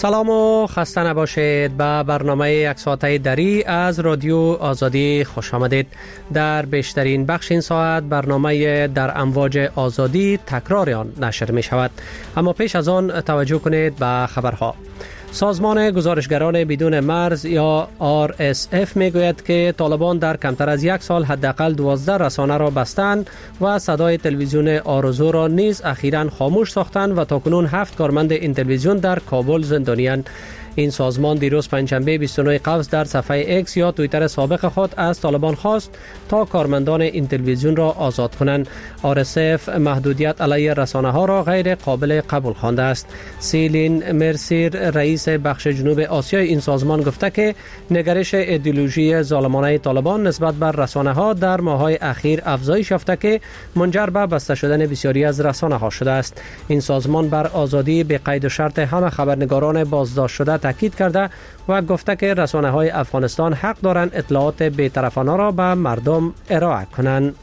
سلام و خسته نباشید. به برنامه یک ساعته دری از رادیو آزادی خوش آمدید. در بیشترین بخش این ساعت برنامه در امواج آزادی تکرار آن نشر می شود. اما پیش از آن توجه کنید به خبرها. سازمان گزارشگران بدون مرز یا RSF می گوید که طالبان در کمتر از یک سال حداقل 12 رسانه را بستند و صدای تلویزیون آرزو را نیز اخیراً خاموش ساختند و تاکنون 7 کارمند این تلویزیون در کابل زندانی‌اند. این سازمان دیروز پنجشنبه 29 قوس در صفحه ایکس یا توییتر سابق خود از طالبان خواست تا کارمندان این تلویزیون را آزاد کنند. RSF محدودیت علیه رسانه ها را غیر قابل قبول خوانده است. سیلین مرسیر رئیس بخش جنوب آسیای این سازمان گفته که نگرش ایدئولوژی ظالمانه طالبان نسبت بر رسانه ها در ماه‌های اخیر افزایش یافته که منجر به بسته شدن بسیاری از رسانه ها شده است. این سازمان بر آزادی به قید و شرط همه خبرنگاران بازداشت شده تاکید کرده و گفته که رسانه‌های افغانستان حق دارند اطلاعات بی‌طرفانه را به مردم ارائه کنند.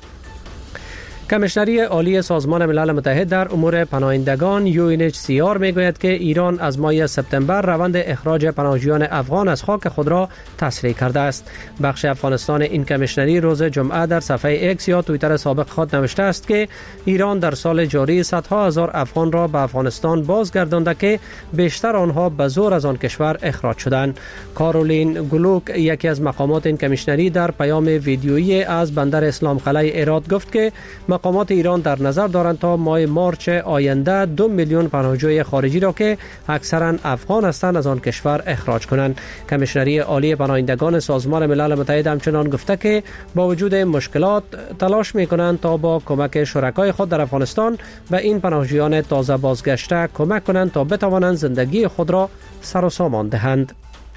کمیشنری عالی سازمان ملل متحد در امور پناهندگان UNHCR میگوید که ایران از ماه سپتامبر روند اخراج پناهجویان افغان از خاک خود را تسریع کرده است. بخش افغانستان این کمیشنری روز جمعه در صفحه ایکس یا توییتر سابق خود نوشته است که ایران در سال جاری صدها هزار افغان را به افغانستان بازگردانده که بیشتر آنها به زور از آن کشور اخراج شدند. کارولین گلوک یکی از مقامات این کمیشنری در پیام ویدیویی از بندر اسلام قلعه ایراد گفت که مقامات ایران در نظر دارند تا ماه مارچ آینده 2 میلیون پناهجوی خارجی را که اکثرا افغان هستند از آن کشور اخراج کنند. کمیشنری عالی پناهندگان سازمان ملل متحد همچنان گفته که با وجود مشکلات تلاش می‌کنند تا با کمک شرکای خود در افغانستان به این پناهجویان تازه بازگشته کمک کنند تا بتوانند زندگی خود را سر و سامان دهند.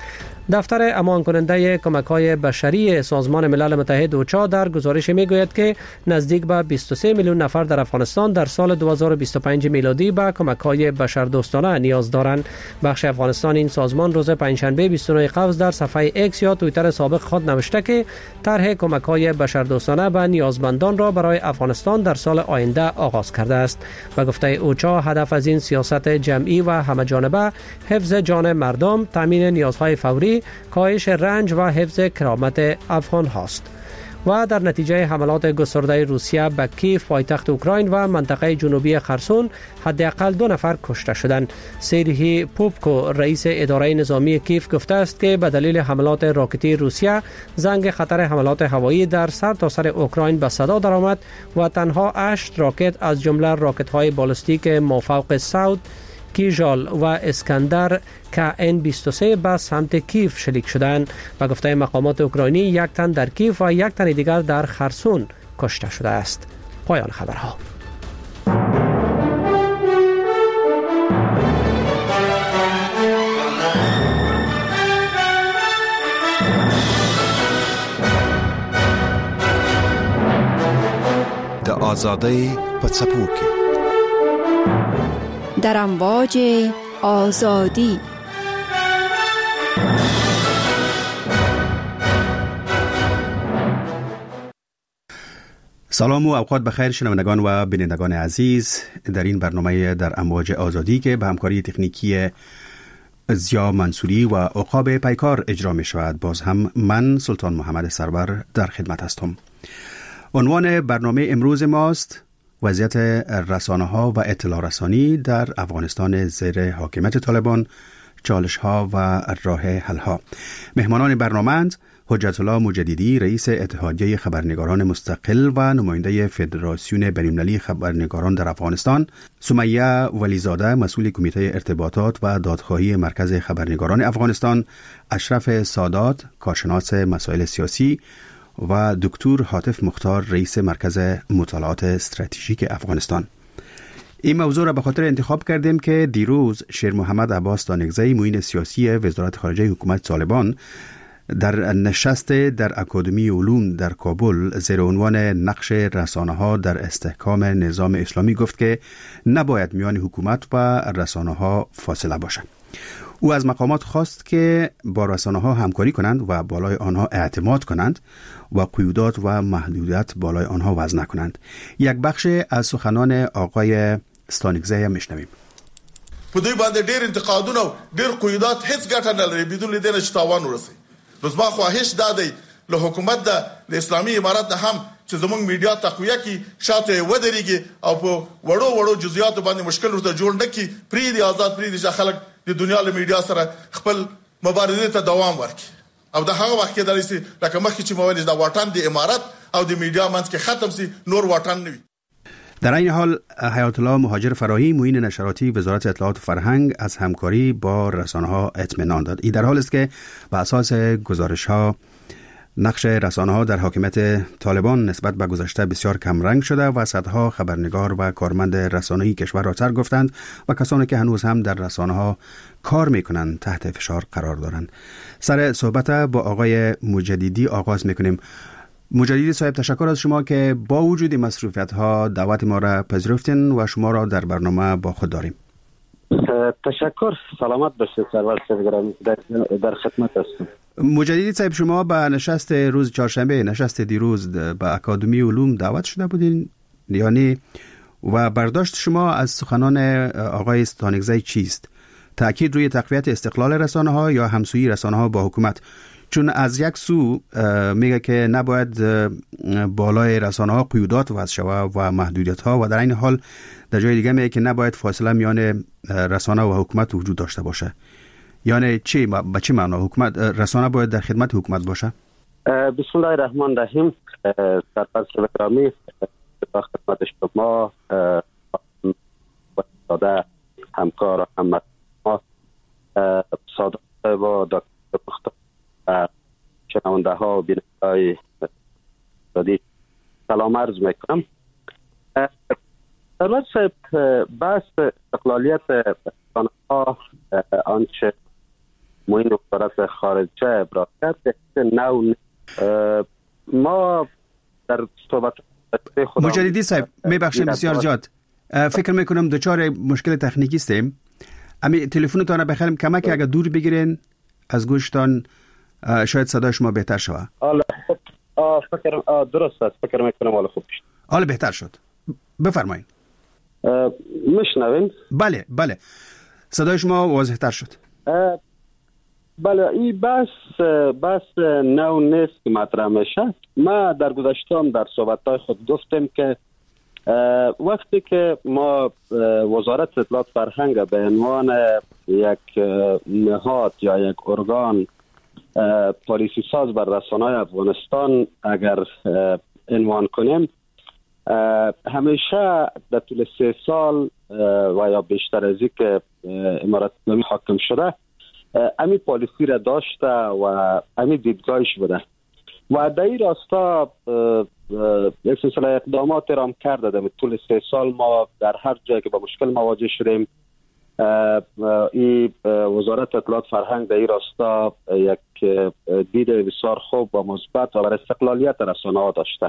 دفتر امان کننده کمک‌های بشری سازمان ملل متحد اوچا در گزارش میگوید که نزدیک به 23 میلیون نفر در افغانستان در سال 2025 میلادی به کمک‌های بشردوستانه نیاز دارند. بخش افغانستان این سازمان روز پنجشنبه 29 قوس در صفحه ایکس یا توییتر سابق خود نوشته که طرح کمک‌های بشردوستانه به نیازمندان را برای افغانستان در سال آینده آغاز کرده است. و گفته اوچا هدف از این سیاست جمعی و همه‌جانبه حفظ جان مردم، تامین نیازهای فوری، کاهش رنج و حفظ کرامت افغان هاست. و در نتیجه حملات گسترده روسیه به کیف پایتخت اوکراین و منطقه جنوبی خرسون حداقل 2 نفر کشته شدند. سرهی پوپکو رئیس اداره نظامی کیف گفته است که به دلیل حملات راکتی روسیه زنگ خطر حملات هوایی در سرتاسر اوکراین به صدا درآمد و تنها 8 راکت از جمله راکت‌های بالستیک مافوق سعود، کیژال و اسکندر KN-23 به سمت کیف شلیک شدند و گفته مقامات اوکراینی 1 تن در کیف و 1 تن دیگر در خرسون کشته شده است. پایان خبرها. د آزادۍ په څپو کې در امواج آزادی. سلام و اوقات بخیر شنوندگان و بینندگان عزیز. در این برنامه در امواج آزادی که به همکاری تکنیکی زیا منصوری و عقاب پیکار اجرا می شود، باز هم من سلطان محمد سرور در خدمت هستم. عنوان برنامه امروز ماست وضعیت رسانه ها و اطلاع رسانی در افغانستان زیر حاکمیت طالبان، چالش ها و راه حل ها. مهمانان برنامه‌اند حجت الله مجددی رئیس اتحادیه خبرنگاران مستقل و نماینده فدراسیون بین‌المللی خبرنگاران در افغانستان، سمیه ولیزاده مسئول کمیته ارتباطات و دادخواهی مرکز خبرنگاران افغانستان، اشرف سادات کارشناس مسائل سیاسی و دکتر حاتف مختار رئیس مرکز مطالعات استراتژیک افغانستان. این موضوع را به خاطر انتخاب کردیم که دیروز شیر محمد عباس دانگزی معین سیاسی وزارت خارجه حکومت طالبان در نشست در اکادمی علوم در کابل زیر عنوان نقش رسانه‌ها در استحکام نظام اسلامی گفت که نباید میان حکومت و رسانه‌ها فاصله باشد. او از مقامات خواست که با رسانه‌ها همکاری کنند و بالای آنها اعتماد کنند و قیودات و محدودیت بالای آنها وضع نکنند. یک بخش از سخنان آقای ستانگزی میشنویم. په دوی باندې ډېر انتقادونه او ډېر قیودات هیڅ ګټه نه لري بدون لیدنه چې تاوان ورسي. نو زما خواهش دا دی له حکومت د اسلامي امارات نه هم چې زموږ میډیا تقویه کی شاته ودرېږي او په وړو جزئیات باندې مشکل ورته جوړ نه کی پری دی آزاد پری دی چې خلک د دنیا له میډیا سره خپل مبارزه ته دوام ورکړي. او د هغه وخت کې درسي لکه مخکې چې موږ د واټن د امارات او د میډیا منځ کې ختم سي نور واټن نه وي. در این حال حیات الله مهاجر فراهی معین نشراتی وزارت اطلاعات و فرهنگ از همکاری با رسانه‌ها اطمینان داد. این در حالی است که بر اساس گزارش‌ها نقش رسانه‌ها در حاکمیت طالبان نسبت به گذشته بسیار کمرنگ شده و صدها خبرنگار و کارمند رسانه‌ای کشور را ترک گفتند و کسانی که هنوز هم در رسانه‌ها کار می‌کنند تحت فشار قرار دارند. سر صحبت با آقای مجددی آغاز می‌کنیم. مجددی صاحب، تشکر از شما که با وجود مصروفیت‌ها دعوت ما را پذیرفتین و شما را در برنامه با خود داریم. تشکر. سلامت باشید سرور گرامی، در خدمت هستم. مجددی صاحب، شما به نشست روز چهارشنبه، نشست دیروز به اکادمی علوم دعوت شده بودین یعنی و برداشت شما از سخنان آقای ستانکزی چیست؟ تأکید روی تقویت استقلال رسانه‌ها یا همسویی رسانه‌ها با حکومت؟ چون از یک سو میگه که نباید بالای رسانه‌ها قیودات وضع شود و محدودیت‌ها و در این حال در جای دیگه میگه که نباید فاصله میان رسانه و حکومت وجود داشته باشه. یعنی چی؟ به چه معنا حکومت رسانه باید در خدمت حکومت باشه؟ بسم الله الرحمن الرحیم. سرپرست گرامی، با خدمت شما و همکار و هم‌مسئول صادق و دکتر مختار و شنونده ها و بیننده‌های آزادی سلام عرض میکنم. سرور صاحب، بحث استقلالیت رسانه‌ها آنچه معین وزارت خارجه ابراز کرد نو ما در صحبت خودم. مجددی صاحب میبخشید بسیار زیاد فکر میکنم دچار مشکل تکنیکی هستیم. امی تلفنتون رو بخریم کمک اگه دور بگیرین از گوشتان شاید صدای شما بهتر شود. فکر درست است. فکر میکنم حالا خوب شد. حالا بهتر شد. بفرمایید. میشنوین؟ بله صدای شما واضح تر شد. بله، این بحث نو نیست که مطرح میشه. ما در گذشته هم در صحبت‌های خود گفتیم که وقتی که ما وزارت اطلاعات فرهنگ به عنوان یک نهاد یا یک ارگان پالیسی ساز بر رسانه‌های افغانستان اگر عنوان کنیم، همیشه در طول 3 سال و یا بیشتر از این که امارت اسلامی حاکم شده امی پالیسی را داشته و امی دیدگاهش بوده و در این راستا یک سلسله اقدامات را هم کرده. در طول 3 سال ما در هر جایی که با مشکل مواجه شدیم این وزارت اطلاعات فرهنگ در این راستا یک دید بسیار خوب و مثبت و بر استقلالیت رسانه‌ها داشته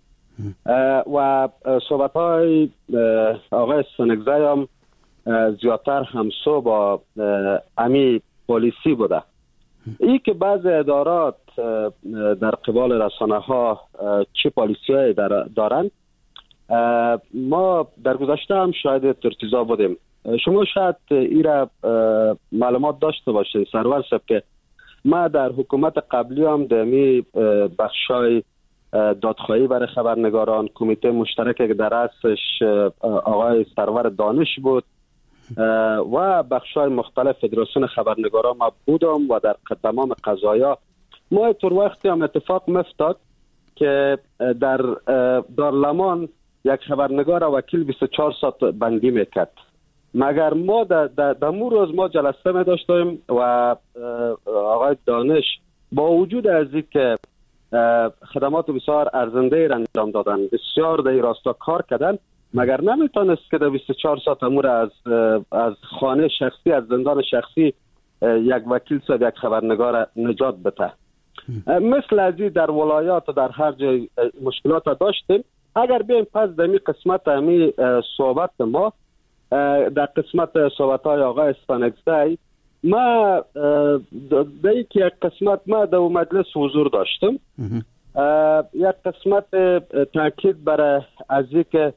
و صحبت‌های آقای ستانکزی هم زیادتر همسو با امی پالیسی بوده. این که بعض ادارات در قبال رسانه‌ها چه پالیسی‌هایی دارند ما در گذشته هم شاید ارتضا بودیم. شما شاید این را معلومات داشته باشید سرور صاحب که ما در حکومت قبلی هم دمی بخشای دادخواهی برای خبرنگاران، کمیته مشترکی که در اصلش آقای سرور دانش بود و بخشای مختلف فدراسیون خبرنگاران ما بودم و در تمام قضایا ما طور وقتی هم اتفاق مفتاد که در دارلمان یک خبرنگار وکیل 24 ساعت بندی میکرد. مگر ما در مو روز ما جلسه می داشتیم و آقای دانش با وجود از این که خدمات بسیار ارزنده را انجام دادن، بسیار در این راستا کار کردن، مگر نمیتونست که در 24 ساعت امور از خانه شخصی، از زندان شخصی یک وکیل صاحب یک خبرنگار نجات بده. مثل ازی در ولایات و در هر جای مشکلات داشتیم. اگر بیم پس دمی قسمت امی صحبت ما در قسمت صحبت های آقای ستانکزی ما در یک قسمت ما در مجلس حضور داشتم. یک قسمت تاکید برای از که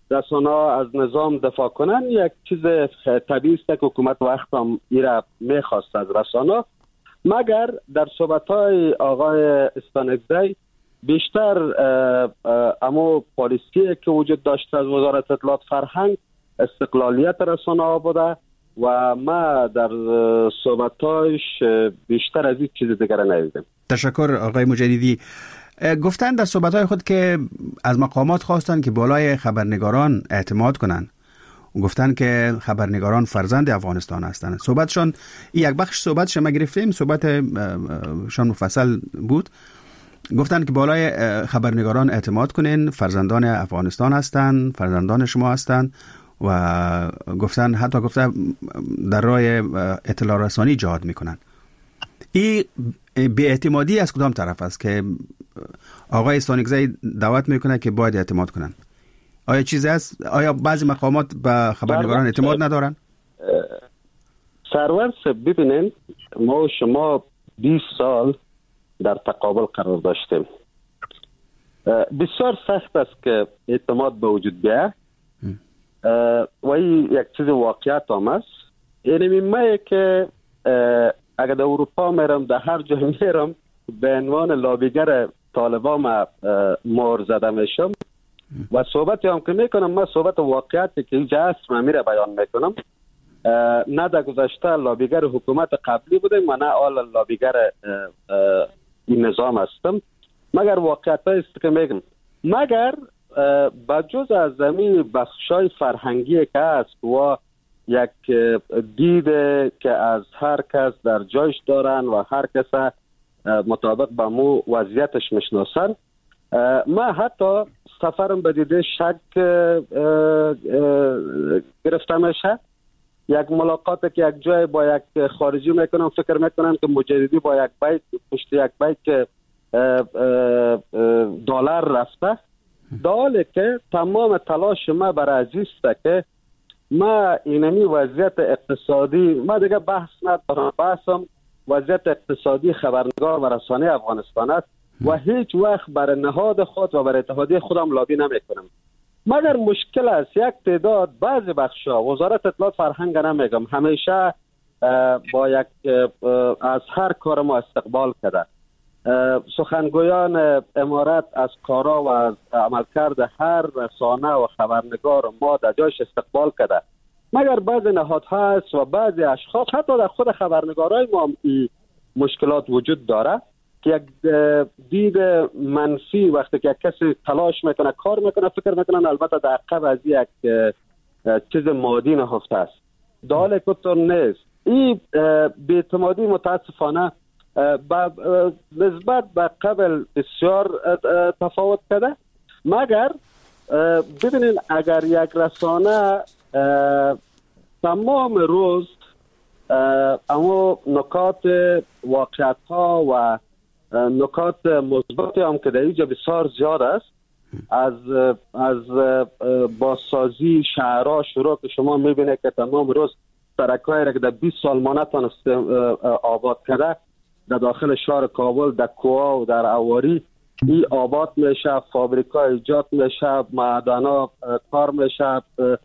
رسانه‌ها از نظام دفاع کنن یک چیز طبیعی است که حکومت وقت هم ایره میخواست از رسانه، مگر در صحبت‌های آقای استانکزی بیشتر امو پالیسی که وجود داشته از وزارت اطلاعات فرهنگ استقلالیت رسانه‌ها بوده و ما در صحبت‌هایش بیشتر از این چیز دیگر ندیدیم. تشکر آقای مجددی. گفتن در صحبت‌های خود که از مقامات خواستن که بالای خبرنگاران اعتماد کنن. گفتن که خبرنگاران فرزند افغانستان هستند. صحبتشون یک بخش صحبتش ما گرفتیم، صحبتشون مفصل بود. گفتن که بالای خبرنگاران اعتماد کنین، فرزندان افغانستان هستند، فرزندان شما هستند و گفتن حتی گفتن در راه اطلاع رسانی جهاد میکنن. این بی‌اعتمادی از کدام طرف است که آقای استانکزی دعوت میکنه که باید اعتماد کنن؟ آیا چیزی است؟ آیا بعضی مقامات به خبرنگاران اعتماد ندارن؟ سرور ببینین، ما و شما 20 سال در تقابل قرار داشتیم. بسیار سخت است که اعتماد به وجود بیاید و این یک چیز واقعیت هم است. یعنی من که اگر در اروپا میرم، در هر جا میرم، به عنوان لابیگر طالبان مهر زده میشم و صحبتی هم که میکنم، من صحبت واقعیتی که اینجا هست من میره بیان میکنم. نه در گذشته لابیگر حکومت قبلی بودم و نه حال لابیگر این نظام هستم، مگر واقعیت است که میگم. مگر بجز از زمین بخشای فرهنگی که هست و یک دید که از هر کس در جایش دارن و هر کس مطابق با مو وضعیتش میشناسن، ما حتی سفرم به دیده شک گرفته میشه. یک ملاقات که یک جای با یک خارجی میکنم، فکر میکنم که مجددی با یک بیت پشت یک بیت که دلار رفته، در حالی که تمام تلاش ما برای است که ما اینمی وضعیت اقتصادی، ما دیگه بحث ندارم، بحثم وضعیت اقتصادی خبرنگار و رسانه افغانستان است و هیچ وقت برای نهاد خود و برای اتحادیه خودم لابی نمی کنم. مگر مشکل است یک تعداد بعضی بخشا، وزارت اطلاعات فرهنگ نمیگم، همیشه با یک از هر کار ما استقبال کرده. سخنگویان امارت از کارا و از عملکرد هر رسانه و خبرنگار ما در جایش استقبال کرده. مگر بعضی نهادها هست و بعضی اشخاص حتی در خود خبرنگارای ما این مشکلات وجود داره که یک دید منفی وقتی که کسی تلاش میکنه کار میکنه فکر میکنن البته در عقب از یک چیز مادی نهفته است، در حالی که طور نیست. این بی‌اعتمادی متاسفانه نسبت به قبل بسیار تفاوت کرده. مگر ببینین اگر یک رسانه تمام روز اما نکات واقعیت ها و نکات مثبتی هم که در اینجا بسیار زیاد است، از بازسازی شهرها شروع که شما میبینه که تمام روز سرکایی را که در 20 سال ما نتونسته آباد کرده در داخل شهر کابل، در کوها و در اواری این آباد میشه، فابریکا ایجاد میشه، معدنا کار میشه،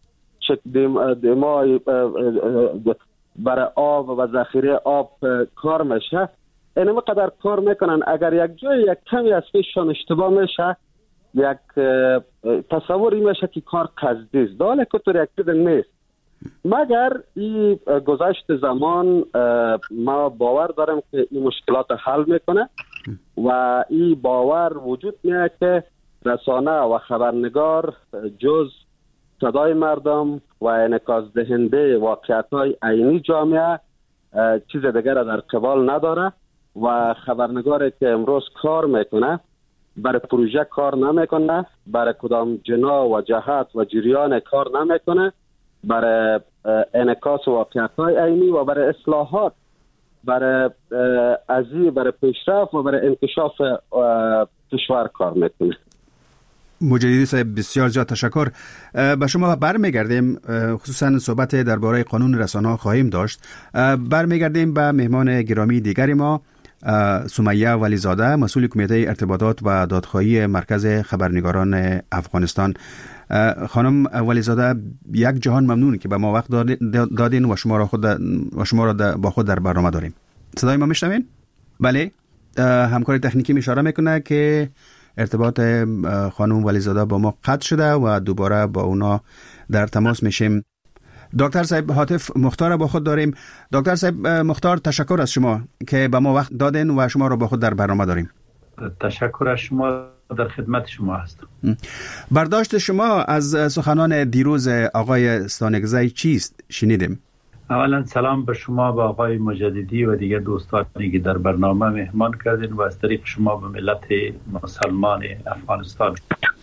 دیمای برای آب و ذخیره آب کار میشه. اینم قدر کار میکنن. اگر یک جای یک کمی از پیششان اشتباه میشه، یک تصوری میشه که کار قصدی است، در حالی که طور یک چیز نیست. مگر این گذشت زمان ما باور دارم که این مشکلات حل میکنه و این باور وجود میاد که رسانه و خبرنگار جز صدای مردم و انعکاس دهنده واقعیت‌های عینی جامعه چیز دیگر در قبال نداره و خبرنگاری که امروز کار میکنه برای پروژه کار نمیکنه، برای کدام جنا و جهت و جریان کار نمیکنه، برای انعکاس واقعیت‌های عینی و برای اصلاحات، برای برای پیشرفت و برای انکشاف کشور کار میکنه. مجددی صاحب بسیار زیاد تشکر. به شما برمیگردیم، خصوصا صحبت درباره قانون رسانه‌ها خواهیم داشت. برمیگردیم به مهمان گرامی دیگری ما، سمیه ولیزاده، مسئول کمیته ارتباطات و دادخواهی مرکز خبرنگاران افغانستان. خانم ولیزاده، یک جهان ممنون که به ما وقت دادین و شما را با خود در برنامه داریم. صدای ما میشنوین؟ بله. همکار تکنیکی اشاره میکنه که ارتباط خانم ولیزاده با ما قطع شده و دوباره با اونا در تماس میشیم. دکتر صاحب هاتف مختار با خود داریم. دکتر صاحب مختار، تشکر از شما که به ما وقت دادین و شما را با خود در برنامه داریم. تشکر از شما، در خدمت شما هستم. برداشت شما از سخنان دیروز آقای استانگزی چیست؟ شنیدیم. اولا سلام به شما، به آقای مجددی و دیگر دوستانی که در برنامه مهمان کردین و از طریق شما به ملت مسلمان افغانستان.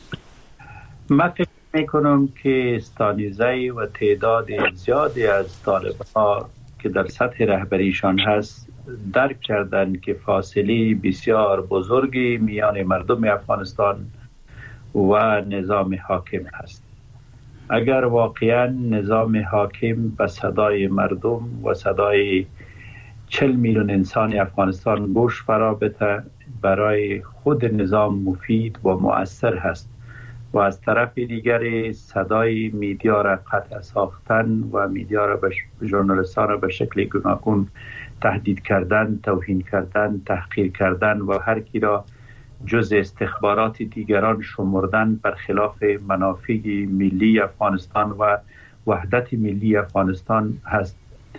من فکر میکنم که استانگزی و تعداد زیادی از طالبان که در سطح رهبریشان هست درک کردن که فاصله بسیار بزرگی میان مردم افغانستان و نظام حاکم هست. اگر واقعا نظام حاکم به صدای مردم و صدای 40 میلیون انسان افغانستان گوش فرا بده، برای خود نظام مفید و مؤثر هست و از طرف دیگر صدای میدیا را قطع ساختن و میدیا را ژورنالیستان را به شکل گوناگون تهدید کردن، توهین کردن، تحقیر کردن و هر کی را جز استخبارات دیگران شمردن برخلاف منافع ملی افغانستان و وحدت ملی افغانستان هست.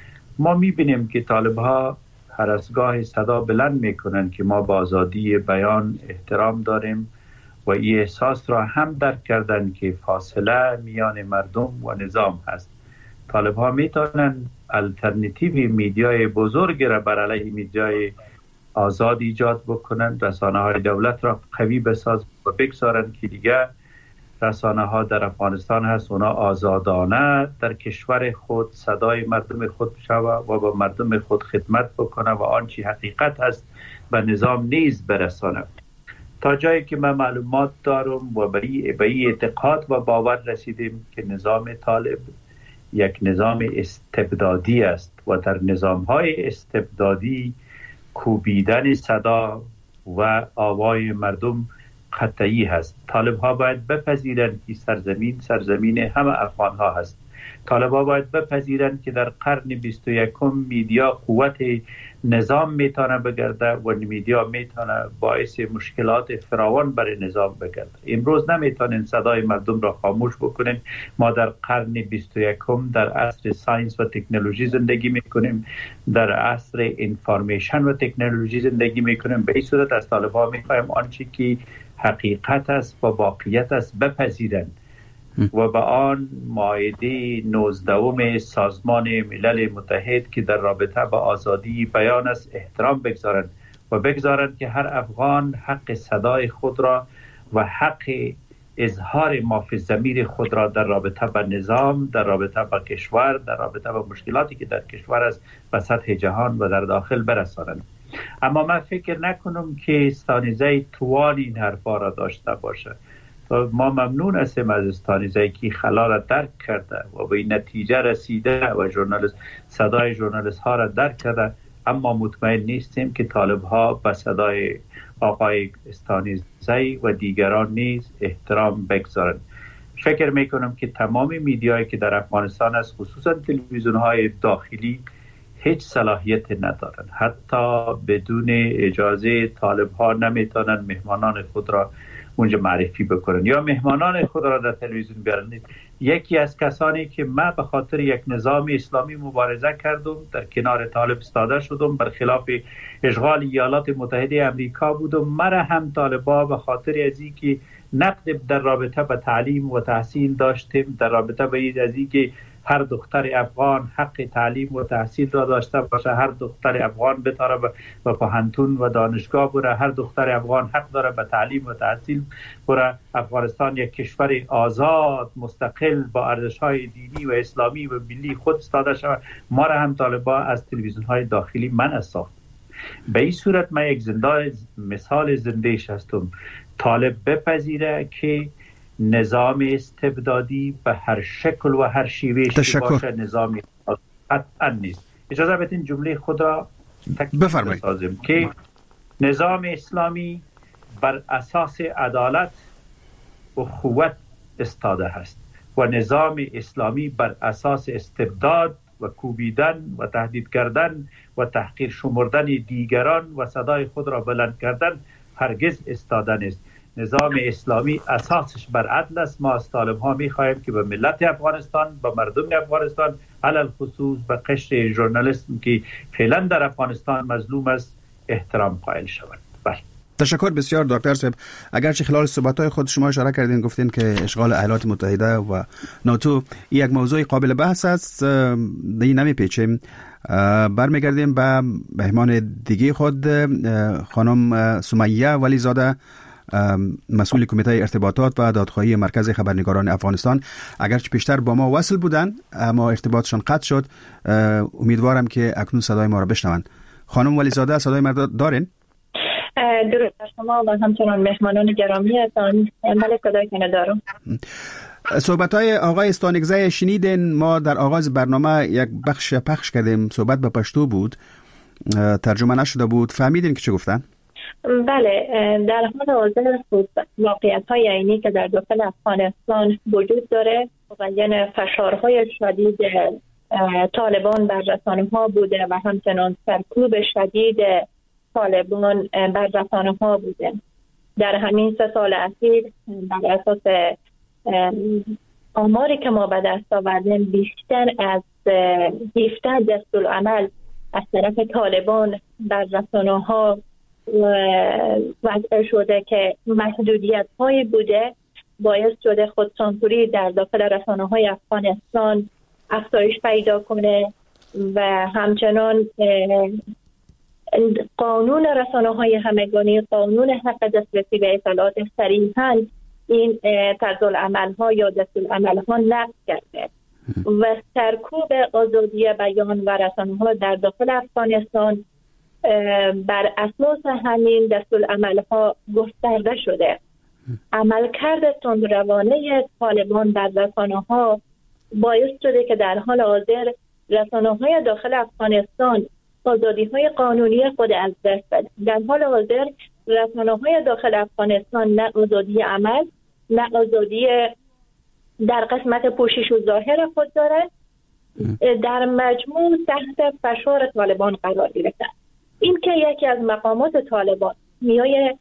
ما میبینیم که طالبها هر از گاه صدا بلند میکنن که ما با آزادی بیان احترام داریم و این احساس را هم درک کردن که فاصله میان مردم و نظام هست. طالبها میتونن الटरनेटिव میدیای بزرگ را بر علیه میدیای آزاد ایجاد بکنن، رسانه های دولت را قوی بسازن و بگذارن که دیگه رسانه ها در افغانستان هست، اونا آزادانه در کشور خود صدای مردم خود شود و با مردم خود خدمت بکنه و آنچه حقیقت هست به نظام نیز برسانه. تا جایی که من معلومات دارم و به این اعتقاد و باور رسیدیم که نظام طالب یک نظام استبدادی است و در نظام‌های استبدادی کوبیدن صدا و آوای مردم قطعی هست. طالب‌ها باید بپذیرند که سرزمین همه افغان‌ها هست. طالب‌ها باید بپذیرند که در قرن 21 میدیا قوت نظام میتونه بگرده و میدیا میتونه باعث مشکلات فراوان برای نظام بگرده. امروز نمیتونن صدای مردم را خاموش بکنیم. ما در قرن 21 در عصر ساینس و تکنولوژی زندگی میکنیم، در عصر انفارمیشن و تکنولوژی زندگی میکنیم. به این صورت از طالب‌ها میخوایم آنچه که حقیقت است و واقعیت است بپذیرند و به آن مائده 19 سازمان ملل متحد که در رابطه با آزادی بیان است احترام بگذارند و بگذارند که هر افغان حق صدای خود را و حق اظهار ما فی الضمیر خود را در رابطه با نظام، در رابطه با کشور، در رابطه با مشکلاتی که در کشور است به سطح جهان و در داخل برسانند. اما من فکر نکنم که استانگزی توان این حرفا را داشته باشه. ما ممنون هستیم از استانگزی که خلا را درک کرده و به این نتیجه رسیده و صدای ژورنالیست ها را درک کرده، اما مطمئن نیستیم که طالب ها به صدای آقای استانگزی و دیگران نیز احترام بگذارند. فکر میکنم که تمام میدیایی که در افغانستان است، خصوصا تلویزیون های داخلی، هیچ صلاحیت ندارند. حتی بدون اجازه طالب ها نمیتونن مهمانان خود را اونجا معرفی بکنن یا مهمانان خود را در تلویزیون بیارن. یکی از کسانی که من به خاطر یک نظام اسلامی مبارزه کردم، در کنار طالب استاده شدم، برخلاف اشغال ایالات متحده امریکا بودم، مرا هم طالبا به خاطر از اینکه نقد در رابطه با تعلیم و تحصیل داشتیم، در رابطه با این که هر دختر افغان حق تعلیم و تحصیل را داشته باشه، هر دختر افغان بتاره به پوهنتون و دانشگاه بره، هر دختر افغان حق داره به تعلیم و تحصیل بره. افغانستان یک کشور آزاد مستقل با ارزش‌های دینی و اسلامی و ملی خود استاده شود. ما را هم طالبا از تلویزیون‌های داخلی منع ساخت. به این صورت من یک مثال زنده‌اش هستم. طالب بپذیره که نظام استبدادی به هر شکل و هر شیوهش باشه نظامی قطعا نیست. اجازه بدین جمله خود را بفرمایید که نظام اسلامی بر اساس عدالت، اخوت استاده است و نظام اسلامی بر اساس استبداد و کوبیدن و تهدید کردن و تحقیر شمردن دیگران و صدای خود را بلند کردن هرگز استاده نیست. نظام اسلامی اساسش بر عدل است. ما از طالب ها می خواهیم که به ملت افغانستان، به مردم افغانستان، علل خصوص به قشر ژورنالیسم که فعلا در افغانستان مظلوم است، احترام قائل شوند. بله. تشکر بسیار دکتر صاحب. اگرچه خلال صحبت‌های خود شما اشاره کردین، گفتین که اشغال ایالات متحده و ناتو یک موضوع قابل بحث است، دیگه نمیپیچیم. برمیگردیم به مهمان دیگه خود، خانم سمیه ولیزاده، مسئول کمیته ارتباطات و دادخواهی مرکز خبرنگاران افغانستان. اگرچه پیشتر با ما وصل بودن اما ارتباطشان قطع شد. امیدوارم که اکنون صدای ما را بشنوند. خانم ولیزاده، صدای ما دارین؟ درود بر شما و همچنان مهمانان گرامی هستند. من صدایتون دارم. صحبت‌های آقای استانگزی شنیدین. ما در آغاز برنامه یک بخش پخش کردیم، صحبت به پشتو بود، ترجمه نشده بود. فهمیدین که چه گفتن؟ بله، در حال حاضر واقعیت‌های عینی که در داخل افغانستان وجود داره و یعنی فشارهای شدید طالبان بر رسانه‌ها بوده و همچنان سرکوب شدید طالبان بر رسانه‌ها بوده. در همین 3 سال اخیر بر اساس آماری که ما به دست آوردیم، بیشتر از 17 دستورالعمل از طرف طالبان بر رسانه‌ها وضع شده که محدودیت‌هایی بوده باعث شده خودسانسوری در داخل رسانه‌های افغانستان افزایش پیدا کنه و همچنان قانون رسانه‌های همگانی، قانون حق دسترسی به اطلاعات صریحاً این طرزالعمل‌ها یا دستورالعمل‌ها نقض کرده و سرکوب آزادی بیان و رسانه‌ها در داخل افغانستان بر اساس همین دستورالعمل‌ها گسترده شده. عملکرد تندروانه طالبان بر رسانه‌ها باعث شده که در حال حاضر رسانه‌های داخل افغانستان آزادی‌های قانونی خود از دست بدن. در حال حاضر رسانه‌های داخل افغانستان نه آزادی عمل، نه آزادی در قسمت پوشش و ظاهر خود دارند، در مجموع تحت فشار طالبان قرار گرفتند. این که یکی از مقامات طالبان میای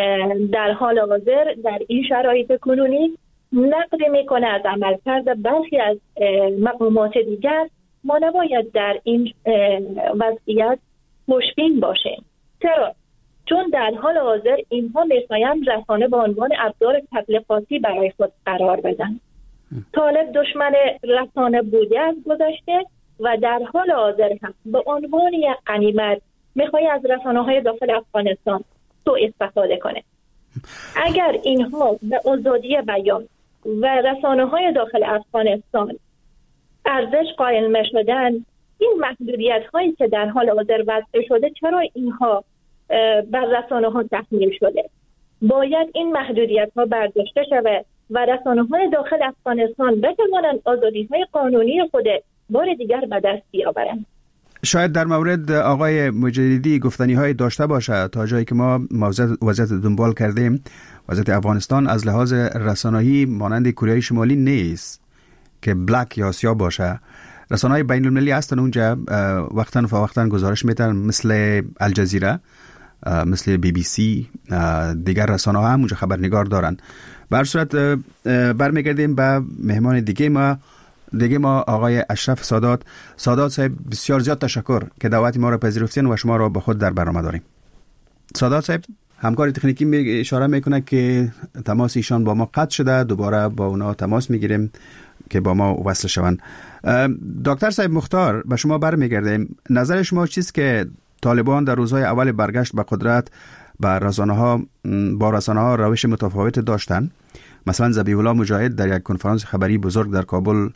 در حال حاضر در این شرایط کنونی نقد میکنه از عملکرد برخی از مقامات دیگر، ما نباید در این وضعیت خوشبین باشیم. چرا؟ چون در حال حاضر اینها میخواهند رسانه به عنوان ابزار تبلیغاتی برای خود قرار بدن. طالب دشمن رسانه بوده از گذشته و در حال حاضر هم به عنوان یک غنیمت میخواد از رسانه‌های داخل افغانستان سوء استفاده کنه. اگر اینها به آزادی بیان و رسانه‌های داخل افغانستان ارزش قائل نشدن، این محدودیت‌هایی که در حال حاضر وضع شده چرا اینها بر رسانه‌ها تحمیل شده؟ باید این محدودیت‌ها برداشته شود و رسانه‌های داخل افغانستان بتوانند آزادی‌های قانونی خود بار دیگر به دست بیاورند. شاید در مورد آقای مجددی گفتنی‌های داشته باشه. تا جایی که ما وضعیت دنبال کردیم، وضعیت افغانستان از لحاظ رسانه‌ای مانند کره شمالی نیست که بلک یا سیاه باشه. رسانه‌های بین‌المللی هستن اونجا، وقتاً فوقتاً گزارش میدن، مثل الجزیره، مثل BBC، دیگر رسانه‌ها هم اونجا خبرنگار دارن. به هر صورت برمیگردیم به مهمان دیگه ما آقای اشرف سادات صاحب. بسیار زیاد تشکر که دعوت ما را پذیرفتین و شما را با خود در برنامه داریم. سادات صاحب، همکار تکنیکی اشاره میکنه که تماس ایشان با ما قطع شده، دوباره با اونا تماس میگیریم که با ما وصل شوند. دکتر صاحب مختار، به شما برمیگردیم. نظر شما چیست که طالبان در روزهای اول برگشت به قدرت با رسانه‌ها روش متفاوت داشتن؟ مثلا ذبیح الله مجاهد در یک کنفرانس خبری بزرگ در کابل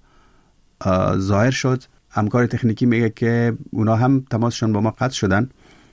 ظاهر شد. همکار تکنیکی میگه که اونا هم تماسشون با ما قطع شدن.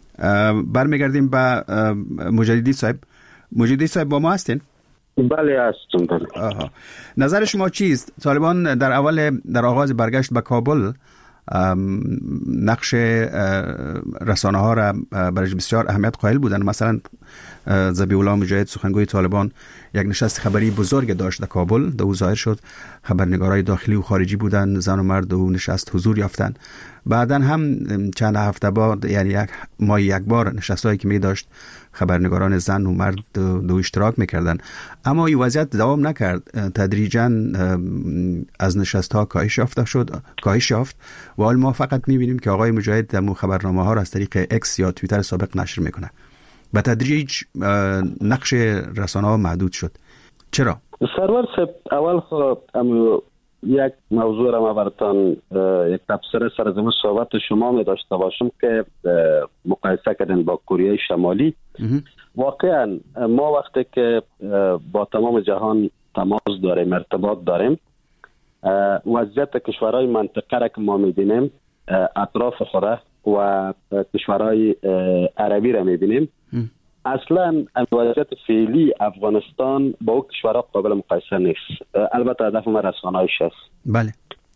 برمیگردیم به مجددی صاحب. مجددی صاحب با ما هستین؟ بله هستم. نظر شما چیست؟ طالبان در آغاز برگشت به کابل نقش رسانه ها را برای بسیار اهمیت قائل بودند. مثلا ذبیح الله مجاهد سخنگوی طالبان یک نشست خبری بزرگ داشت در کابل، در او ظاهر شد خبرنگارای داخلی و خارجی بودند، زن و مرد او نشست حضور یافتند. بعدن هم چند هفته بعد، یعنی یک بار نشستایی که می داشت خبرنگاران زن و مرد دو اشتراک میکردن، اما این وضعیت دوام نکرد. تدریجاً از نشست ها کاهش یافت و حال ما فقط میبینیم که آقای مجاهد دمو خبرنامه ها را از طریق اکس یا توییتر سابق نشر میکنه. به تدریج نقش رسانه ها محدود شد. چرا؟ سرور صاحب، اول خب یک موضوع را ما براتان یک تبصره سرزمین صحبت شما می داشته باشم که مقایسه کردن با کره شمالی. واقعا ما وقتی که با تمام جهان تماس داریم، ارتباط داریم، وضعیت کشورهای منطقه را که ما می بینیم، اطراف خوره و کشورهای عربی را می بینیم، اصلا وضعیت فعلی افغانستان با او کشورها قابل مقایسه نیست. البته هدف ما رسانه‌ایش است. بله.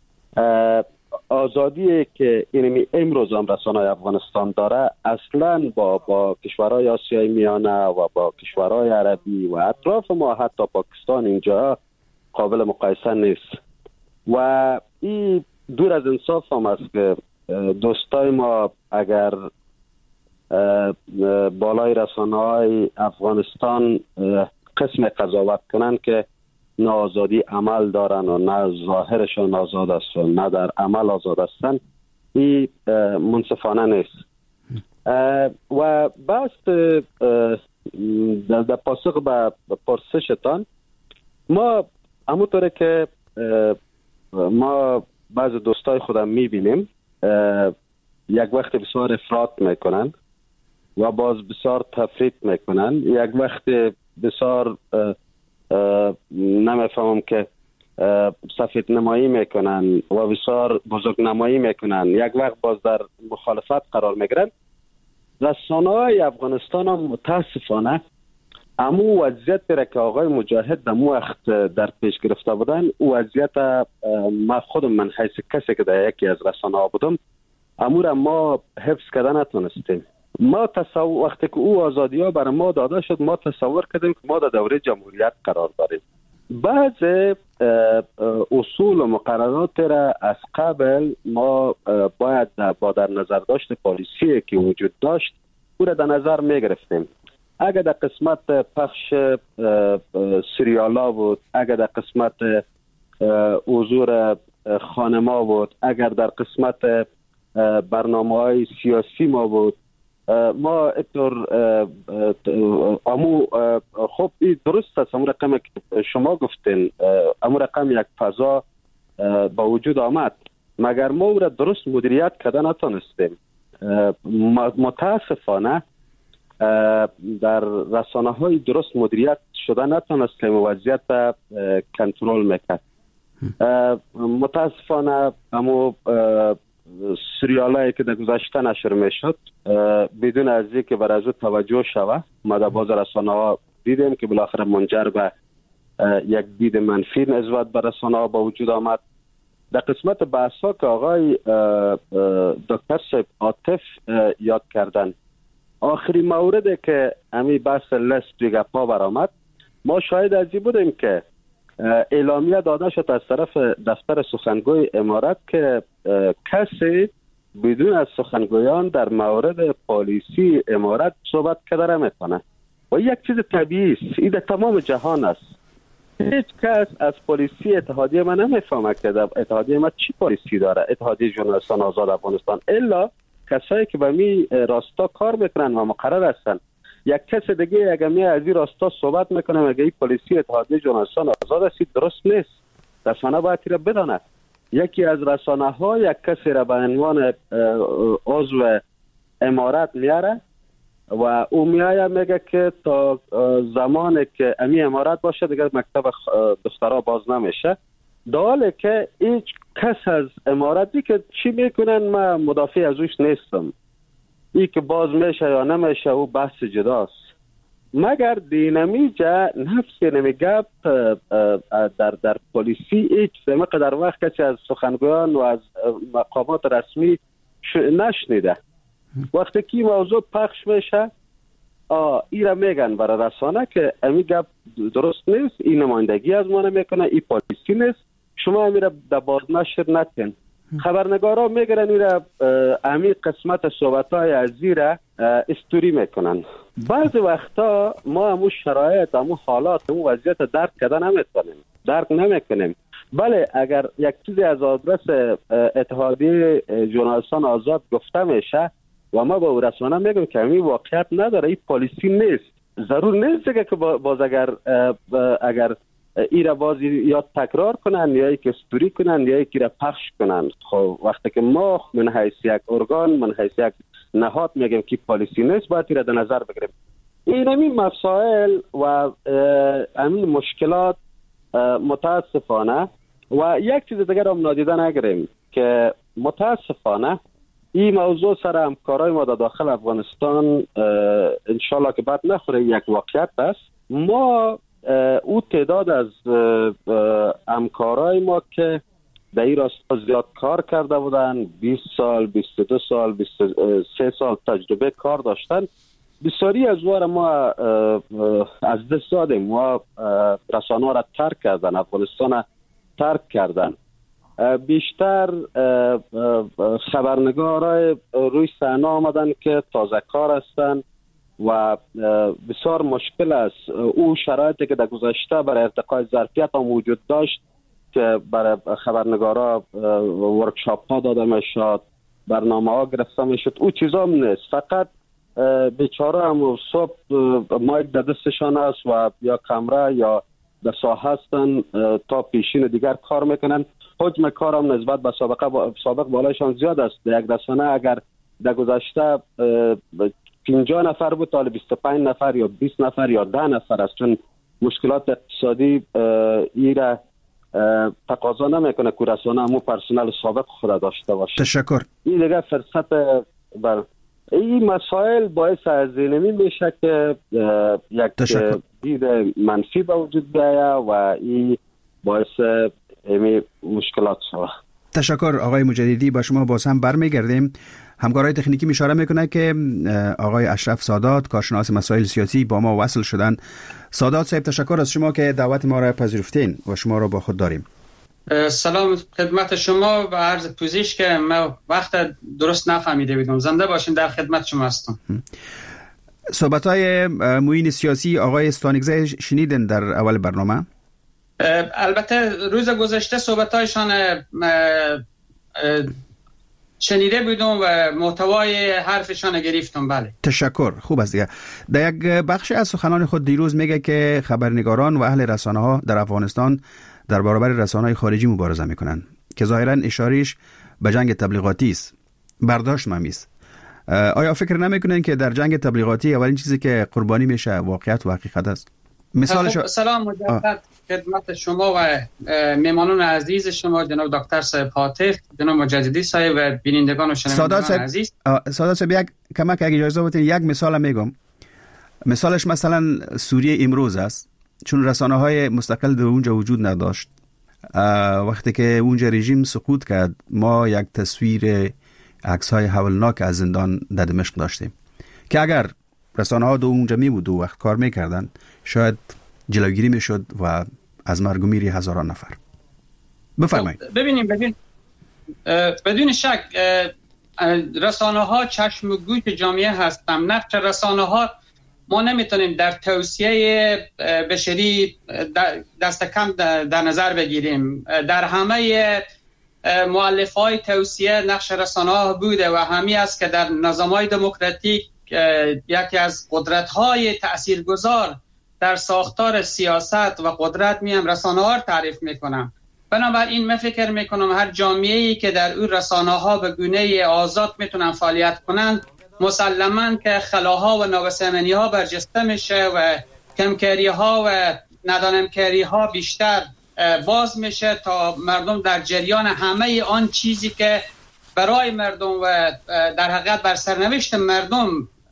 آزادی که امروز هم رسانه‌های افغانستان داره اصلا با کشورهای آسیای میانه و با کشورهای عربی و اطراف ما، حتی پاکستان، اینجا قابل مقایسه نیست. و این دور از انصاف هم است که دوستای ما اگر بالای رسانه‌های افغانستان قسم قضاوت کنن که نه آزادی عمل دارن و نه ظاهرشان آزاد است و نه در عمل آزاد هستن، این منصفانه نیست. و بس در پاسخ به پرسشتان، ما همونطوره که ما بعض دوستای خودم میبینیم یک وقت بسیار افراط میکنن و باز بسیار تفریط میکنن، یک وقت بسیار نمیفهمم که سفید نمایی میکنن و بسیار بزرگ نمایی میکنن، یک وقت باز در مخالفت قرار میگیرن. رسانه‌های افغانستان هم متاسفانه امو وضعیت را که آقای مجاهد در وقت در پیش گرفته بودن، وضعیت ما خودم من حیث کسی که در یکی از رسانه‌ها بودم امو را ما حفظ کردن نتونستیم. ما وقتی که او آزادی ها برای ما داده شد، ما تصور کردیم که ما در دوره جمهوریت قرار داریم. بعض اصول و مقررات را از قبل ما باید با در نظر داشت پالیسی که وجود داشت او را در نظر می گرفتیم. اگر در قسمت پخش سریالا بود، اگر در قسمت حضور خانما بود، اگر در قسمت برنامه‌های سیاسی ما بود، ما اتور خب این درست است. امو رقم شما گفتین، امو رقم یک فضا با وجود آمد، مگر ما او را درست مدیریت کردن نتونستیم. متاسفانه در رسانه های درست مدیریت شده نتونستیم و وضعیت کنترل میکرد. متاسفانه امو سریالایی که در گذشته نشر میشد بدون از اینکه بر از او توجه شود، ما در باز رسانه ها دیدیم که بالاخره منجر به یک دید منفی نسبت به رسانه ها با وجود آمد. در قسمت بحث ها که آقای دکتر صاحب عاطف یاد کردن، آخری موردی که امی بحث لست توی گپا برآمد، ما شاهد از این بودیم که اعلامیه داده شد از طرف دفتر سخنگوی امارات که کسی بدون از سخنگویان در مورد پالیسی امارات صحبت کرده نمیتونه. و یک چیز طبیعی است، این در تمام جهان است. هیچ کس از پالیسی اتحادیه من نمیفهمه که اتحادیه ما چی پالیسی داره، اتحادیه ژورنالیستان آزاد افغانستان، الا کسایی که به می راستا کار میکنن و مقرر هستن. یک کس دیگه اگر می از این راستا صحبت میکنه مگه این پالیسی اتحادیه ژورنالیستان آزاد است؟ درست نیست. رسانه باید را بداند. یکی از رسانه ها یک کسی را به عنوان عضو امارات میاره و او میایه میگه که تا زمانی که امی امارات باشه دیگر مکتب دخترها باز نمیشه، در حالی که هیچ کس از اماراتی که چی میکنن من مدافع از اوش نیستم. ای که باز میشه یا نمیشه او بحث جداست. مگر دینمیجا نفس نمیگه در پلیسی هیچ مقدار وقت کسی از سخنگویان و از مقامات رسمی نشنیده. وقتی که موضوع پخش میشه ایرا میگن برای رسانه که امی گپ درست نیست، این نمایندگی از ما نمیکنه، این پالیسی نیست، شما امی را در بازنشر نتین. خبرنگارا میگرن ایرا امی قسمت صحبتهای ازی را استوری میکنن. بعضی وقتا ما همون شرایط، همون حالات، همون وضعیت درک نمیکنیم. بله اگر یک چیزی از آدرس اتحادیه ژورنالیستان آزاد گفته میشه و ما با رسانه میگم که این واقعیت نداره، این پالیسی نیست، ضرور نیست که باز اگر ای را باز یا تکرار کنن یا یک استوری کنن یا یک را پخش کنن. خب وقتی که ما من حیث یک ارگان، من حیث یک نهاد میگم که پالیسی نیست، باید ای را در نظر بگیریم. این مسائل و همین مشکلات متاسفانه و یک چیز دیگر هم نادیده نگیریم که متاسفانه این موضوع سر همکارای ما در داخل افغانستان انشالله که بد نخوره یک واقعیت است. ما او تعداد از همکارای ما که در این راستا زیاد کار کرده بودن، 20 سال، 22 سال، 23 سال تجربه کار داشتن، بسیاری از وار ما از دست دادیم. ما رسانه را ترک کردن، افغانستان ترک کردن. بیشتر خبرنگارای روی صحنه آمدن که تازه کار هستن و بسیار مشکل است. او شرایطی که در گذشته برای ارتقای ظرفیت هم وجود داشت که برای خبرنگارا ورکشاپ ها داده میشد، برنامه ها گرفته میشد، او چیزا هم نیست. فقط بیچاره هم صبح مایک در دستشان است و یا کامرا یا در ساحه هستن تا پیشین دیگر کار میکنن. حجم کارم نسبت به سابق بالایشان زیاد است. یک رسانه اگر در گذشته 50 نفر بود تا 25 نفر یا 20 نفر یا 10 نفر است، چون مشکلات اقتصادی ایره تقاضا نمیکنه که رسانه همون پرسنل سابق خود داشته باشه. تشکر. این دیگه فرصت بر این مسائل باعث از اینمی میشه که یک دید منفی به وجود بیاید و این باعث مشکلات شود. تشکر آقای مجددی. با شما باز هم برمیگردیم. همکارای تکنیکی اشاره میکنه که آقای اشرف سادات، کارشناس مسائل سیاسی، با ما وصل شدن. سادات صاحب تشکر از شما که دعوت ما را پذیرفتین و شما را با خود داریم. سلام خدمت شما و عرض پوزش که ما وقت درست نفهمیده بودم. زنده باشین، در خدمت شما هستم. صحبت‌های معین سیاسی آقای استانگزی شنیدن در اول برنامه؟ البته روز گذشته صحبت‌هایشان شنیده بودم و محتوای حرفشان گرفتم. بله تشکر. خوب است دیگه. در یک بخش از سخنان خود دیروز میگه که خبرنگاران و اهل رسانه‌ها در افغانستان در برابر رسانه‌های خارجی مبارزه میکنن که ظاهراً اشارهش به جنگ تبلیغاتی است. برداشت ممیز. آیا فکر نمیکنن که در جنگ تبلیغاتی اولین چیزی که قربانی میشه واقعیت و حقیقت است؟ سلام مجدد خدمت شما و مهمانان عزیز شما، جناب دکتر صاحب حاطف، جناب مجددی صاحب و بینندگان و شنوندگان عزیز. سادات صاحب یک کمک اگه اجازه بدین یک مثال میگم. مثالش مثلا سوریه امروز است، چون رسانه‌های مستقل در اونجا وجود نداشت. وقتی که اونجا رژیم سقوط کرد ما یک تصویر عکس‌های هولناک از زندان در دمشق داشتیم که اگر رسانه‌ها دو اونجا میبود و وقت کار میکردن شاید جلوگیری میشد و از مرگ و میر هزاران نفر. بفرمایید. ببینیم بدون شک رسانه‌ها چشم و گوش جامعه هستند. نقش رسانه‌ها ما نمیتونیم در توصیه بشری دست کم در نظر بگیریم. در همه مؤلفه‌های توصیه نقش رسانه‌ها بوده و همین است که در نظام‌های دموکراتیک یکی از قدرت‌های تأثیرگذار در ساختار سیاست و قدرت میم رسانه‌ها رو تعریف میکنم. بنابراین من فکر میکنم هر جامعه‌ای که در اون رسانه‌ها به گونه آزاد میتونن فعالیت کنند مسلماً که خلاها و نابسامانی‌ها برجسته میشه و کمکاری‌ها و ندانمکاری‌ها بیشتر باز میشه تا مردم در جریان همه آن چیزی که برای مردم و در حقیقت بر سرنوشت مردم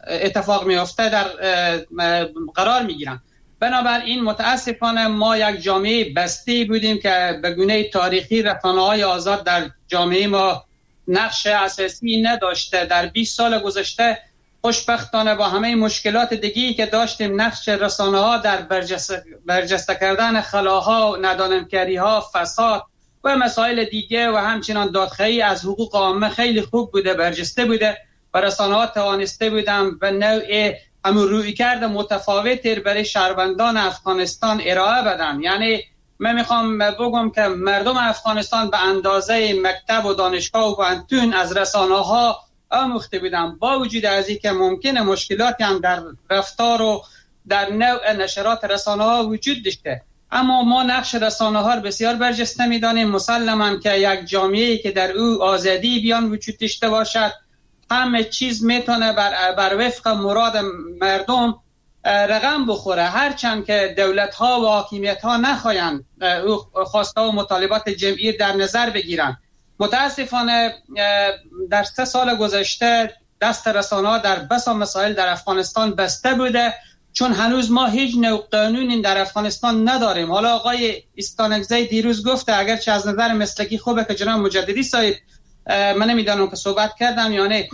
اتفاق میفته در قرار میگیرن. بنابراین متاسفانه ما یک جامعه بسته بودیم که به گونه تاریخی رسانه‌های آزاد در جامعه ما نقش اساسی نداشته. در 20 سال گذشته خوشبختانه با همه مشکلات دیگه‌ای که داشتیم نقش رسانه‌ها در برجسته کردن خلاها، ندانمکاری‌ها، فساد و مسائل دیگه و همچنان دادخواهی از حقوق عامه خیلی خوب بوده، برجسته بوده و رسانه‌ها توانسته بودن و نوع همون رویکرد متفاوتی برای شهروندان افغانستان ارائه بدن. یعنی من میخوام بگم که مردم افغانستان به اندازه مکتب و دانشگاه و پانتون از رسانه‌ها آموخته بودن، با وجود از اینکه ممکنه مشکلاتی هم در رفتار و در نوع نشرات رسانه‌ها وجود داشته، اما ما نقش رسانه‌ها رو بسیار برجسته می‌دانیم. مسلماً که یک جامعه‌ای که در او آزادی بیان وجود داشته باشد، همه چیز میتونه بر وفق مراد مردم رقم بخوره، هرچند که دولت‌ها و حاکمیت‌ها نخواهند او خواسته و مطالبات جمعی در نظر بگیرند. متاسفانه در 3 سال گذشته دست رسانه‌ها در بسا مسائل در افغانستان بسته بوده، چون هنوز ما هیچ نوع قانونی در افغانستان نداریم. حالا آقای استانکزی دیروز گفته، اگرچه از نظر مسلکی خوبه که جناب مجددی صاحب من نمیدانم که صحبت کردم یا نه،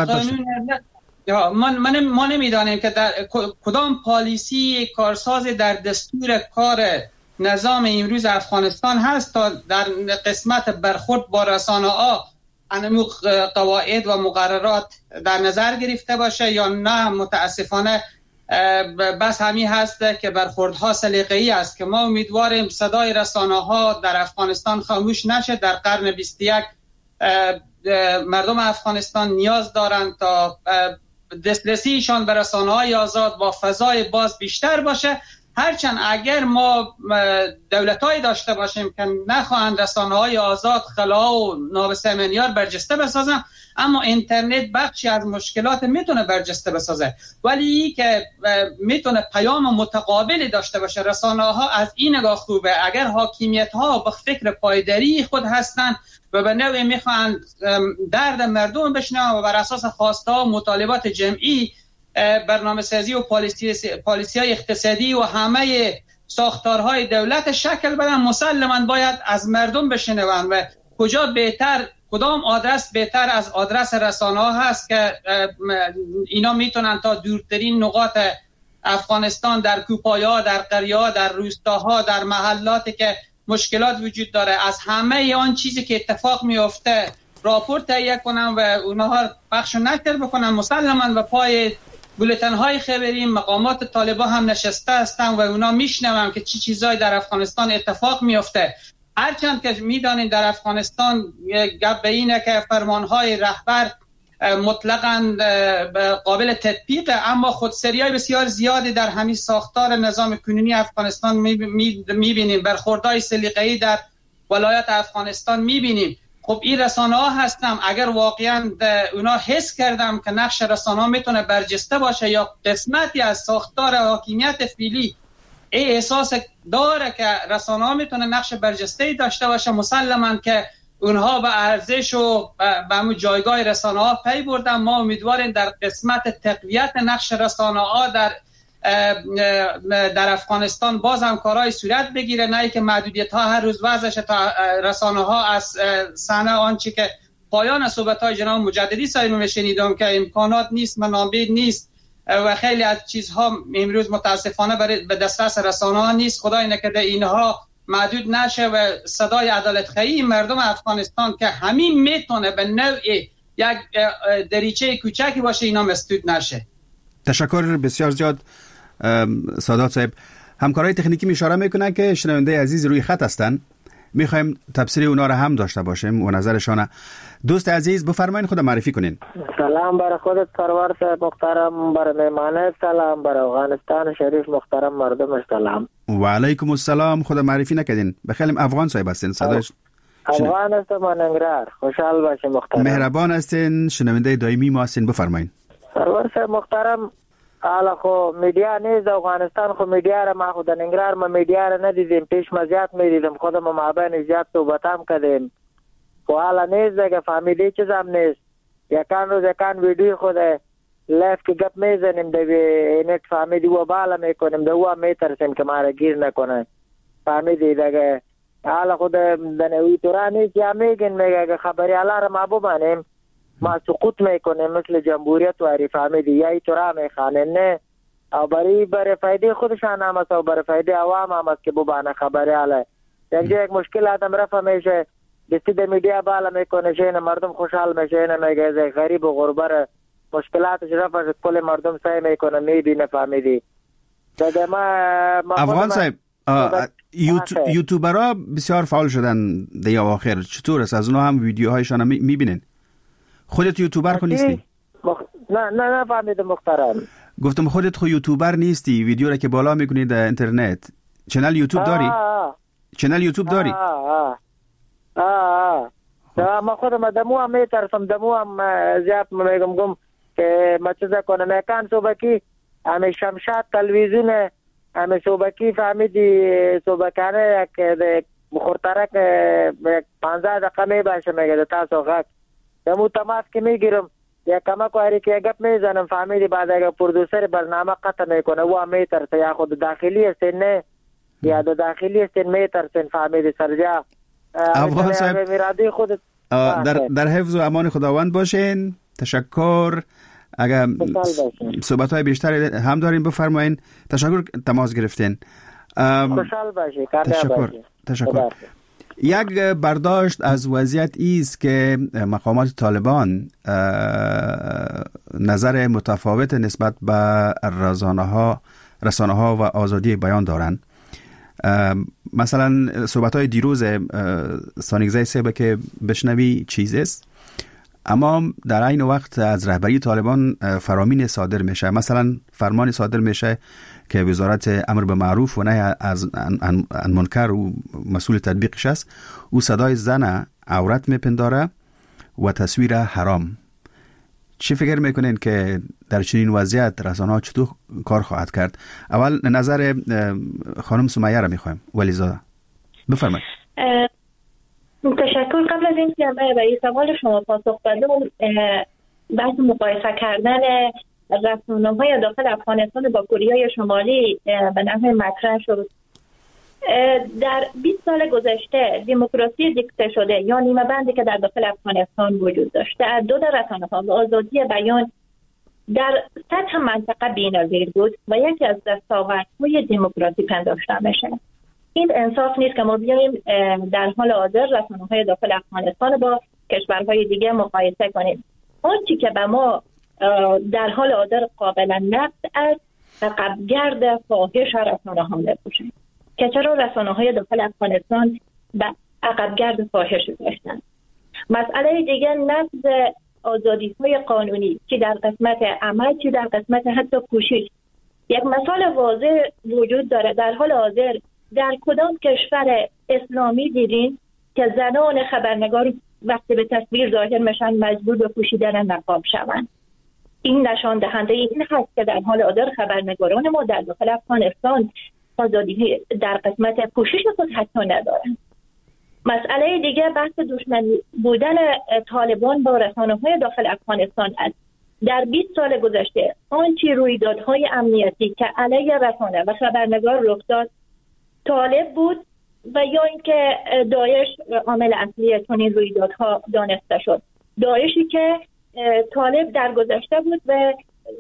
ما نمیدانیم که در کدام پالیسی کارساز در دستور کار نظام امروز افغانستان هست تا در قسمت برخورد با رسانه‌ها انمو قواعد و مقررات در نظر گرفته باشه یا نه. متاسفانه بس همین هست که برخوردها سلیقه‌ای است که ما امیدواریم صدای رسانه‌ها در افغانستان خاموش نشه. در قرن 21 مردم افغانستان نیاز دارند تا دسترسیشان به رسانه‌های آزاد با فضای باز بیشتر باشه، هرچند اگر ما دولت‌هایی داشته باشیم که نخواهند رسانه‌های آزاد خلا و نابسامانیار برجسته بسازن، اما اینترنت بخشی از مشکلات میتونه برجسته بسازه، ولی که میتونه پیام متقابلی داشته باشه. رسانه‌ها از این نگاه خوبه، اگر حاکمیت‌ها به فکر پایداری خود هستند و به نوعی میخوان درد مردم بشنوند و بر اساس خواسته‌ها و مطالبات جمعی برنامه سازی و پالیسی‌های اقتصادی و همه ساختارهای دولت شکل بدن، مسلماً باید از مردم بشنوند و کدام آدرس بهتر از آدرس رسانه‌ها هست که اینا میتونن تا دورترین نقاط افغانستان، در کوپایه‌ها، در قریه‌ها، در روستاها، در محلاتی که مشکلات وجود داره، از همه آن چیزی که اتفاق میفته راپورت تهیه کنن و اونها پخش و نشر بکنن. مسلماً و پای بولتن‌های خبری مقامات طالبان هم نشسته هستن و اونا میشنون که چی چیزایی در افغانستان اتفاق میفته. هرچند که میدانید در افغانستان گپ به اینه که فرمانهای رهبر مطلقاً قابل تطبیق، اما خودسری‌های بسیار زیادی در همین ساختار نظام کنونی افغانستان میبینیم، برخوردهای سلیقه‌ای در ولایت افغانستان میبینیم. خب این رسانه‌ها هستم، اگر واقعاً اونا حس کردم که نقش رسانه‌ها میتونه برجسته باشه یا قسمتی از ساختار حاکمیت فعلی احساس داره که رسانه‌ها میتونه نقش برجسته‌ای داشته باشه، مسلماً که اونها به ارزش و به همون جایگاه رسانه‌ها پی بردن. ما امیدواریم در قسمت تقویت نقش رسانه‌ها در افغانستان باز هم کارهای صورت بگیره، نه که محدودیت‌ها هر روز وضعش تا رسانه‌ها از صحنه آنچه که پایان صحبت‌های جناب مجددی صاحب میشنیدم که امکانات نیست، منابع نیست و خیلی از چیزها امروز متاسفانه به دسترس رسانه‌ها نیست. خدای نکرده اینها محدود نشه و صدای عدالت‌خواهی مردم افغانستان که همین میتونه به نوع یک دریچه کوچکی باشه اینا مسدود نشه. تشکر بسیار زیاد سادات صاحب. همکارای تکنیکی اشاره میکنه که شنونده عزیز روی خط هستن، میخوایم تفسیر اونا را هم داشته باشیم و نظرشان. دوست عزیز بفرمایید خود معرفی کنین. سلام برای خودت سرور صاحب محترم، برای مهمانه سلام، برای افغانستان شریف محترم مردمش سلام. و علیکم السلام. خود معرفی نکردین. بخیرم افغان صاحب هستین. صداش افغان هستم من انگرار. خوشحال باشی محترم. مهربان هستین، شنونده دائمی ما هستین. بفرمایید. سرور صاحب محترم، حالا خو میدیا نیست افغانستان، خو میدیا را ما خود انگرار ما میدیا را ندیدیم، پیش ما زیاد میدیدیم، خودم ما بین زیاد صحبت هم کردیم، خو حالا نیست دیگه، فهمیدی چیز هم نیست. یکان روز یکان ویدیو خود لایف که گپ میزنیم دوی نت فهمیدی و بالا میکنیم دو هم میترسیم که ما را گیر نکنه فهمیدی دیگه حالا خود دنوی تورانی که میگن میگه که خبری حالا را ما بمانیم ما سقوط میکنیم مثل جمهوریت واری فهمیدی یا ای تورا میخانه نه او برای فایده خودشان هم است و برای فایده عوام هم است که ببانه خبری حالا یک مشکل آدم رفع میشه دستی در میدیا بالا میکنه شینه مردم خوشحال میشه میگه غریب و غربه مشکلاتش رفع کل مردم سعی میکنه میبینه فهمیدی دیگه ما افغان صاحب یوتیوبرها بسیار فعال شدن دیگه آخر چطور است از اونها هم ویدیوهایشان هم میبینین خودت یوتیوبر خود نیستی نه فهمیدم محترم گفتم خودت خود یوتیوبر نیستی ویدیو را که بالا میکنی در اینترنت چنل یوتیوب داری چنل یوتیوب داری ما خودم دمو هم میترسم دمو هم زیاد میگم که ما چیزا کنم میکن صوبکی همه شمشاد تلویزیون همه صوبکی فهمیدی صوبکانه یک بخورترک 15 دقیقه میباشه میگه تاسو غاک دمو تماس که میگیرم یا کما کواری که گپ میزنم فهمیدی بعد اگه پرودوسر برنامه قطع میکنه و میترسه یا خود داخلی است نه یا د داخلی است میترسه فهمیدی سرجا افغان صاحب در حفظ و امان خداوند باشین تشکر اگر صحبت‌های بیشتر هم دارین بفرمایین تشکر تماس گرفتین خوشحال باشی تشکر یک برداشت از وضعیت است که مقامات طالبان نظر متفاوت نسبت به رسانه ها و آزادی بیان دارند. مثلا صحبت‌های دیروز سانیگزای سیبه که بشنوی چیز است اما در عین وقت از رهبری طالبان فرامین صادر میشه مثلا فرمان صادر میشه که وزارت امر به معروف و نهی از منکر و مسئول تطبیقش است او صدای زن عورت میپنداره و تصویر حرام چی فکر میکنین که در چنین وضعیت رسانه‌ها چطور کار خواهد کرد؟ اول نظر خانم سمیه را میخوایم ولیزاده بفرمایید. تشکر. قبل از اینکه به این سوال شما پاسخ بدم بحث مقایسه کردن رسانه‌های داخل افغانستان با کره شمالی به نحو مطرح شد. در 20 سال گذشته دموکراسی دیکته شده یا نیمه بندی که در داخل افغانستان وجود داشته تعدد رسانه‌ها و آزادی بیان در سطح منطقه بی‌نظیر بود و یکی از دستاوردهای دموکراسی پنداشته میشه. این انصاف نیست که ما بیاییم در حال حاضر رسانه‌های داخل افغانستان با کشورهای دیگه مقایسه کنیم. آنچه که به ما در حال حاضر قابل نقد است عقبگرد فاحش رسانه‌ها می‌باشد که چرا رسانه‌های داخل افغانستان به عقبگرد فاحش داشتند. مسئله دیگه نقض آزادی‌های قانونی که در قسمت عمل که در قسمت حتی کوشش. یک مثال واضح وجود داره در حال حاضر در کدام کشور اسلامی دیدین که زنان خبرنگار وقتی به تصویر ظاهر میشن مجبور به پوشیدن نقاب شوند؟ این نشان دهنده این هست که در حال حاضر خبرنگاران ما در داخل افغانستان آزادی در قسمت پوشش خود حتی ندارند. مسئله دیگه بحث دشمنی بودن طالبان با رسانه‌های داخل افغانستان است. در 20 سال گذشته آنچه رویدادهای امنیتی که علیه رسانه و خبرنگار رخ داد طالب بود و یا اینکه داعش عامل اصلی چنین رویدادها دانسته شد. داعشی که طالب در گذشته بود و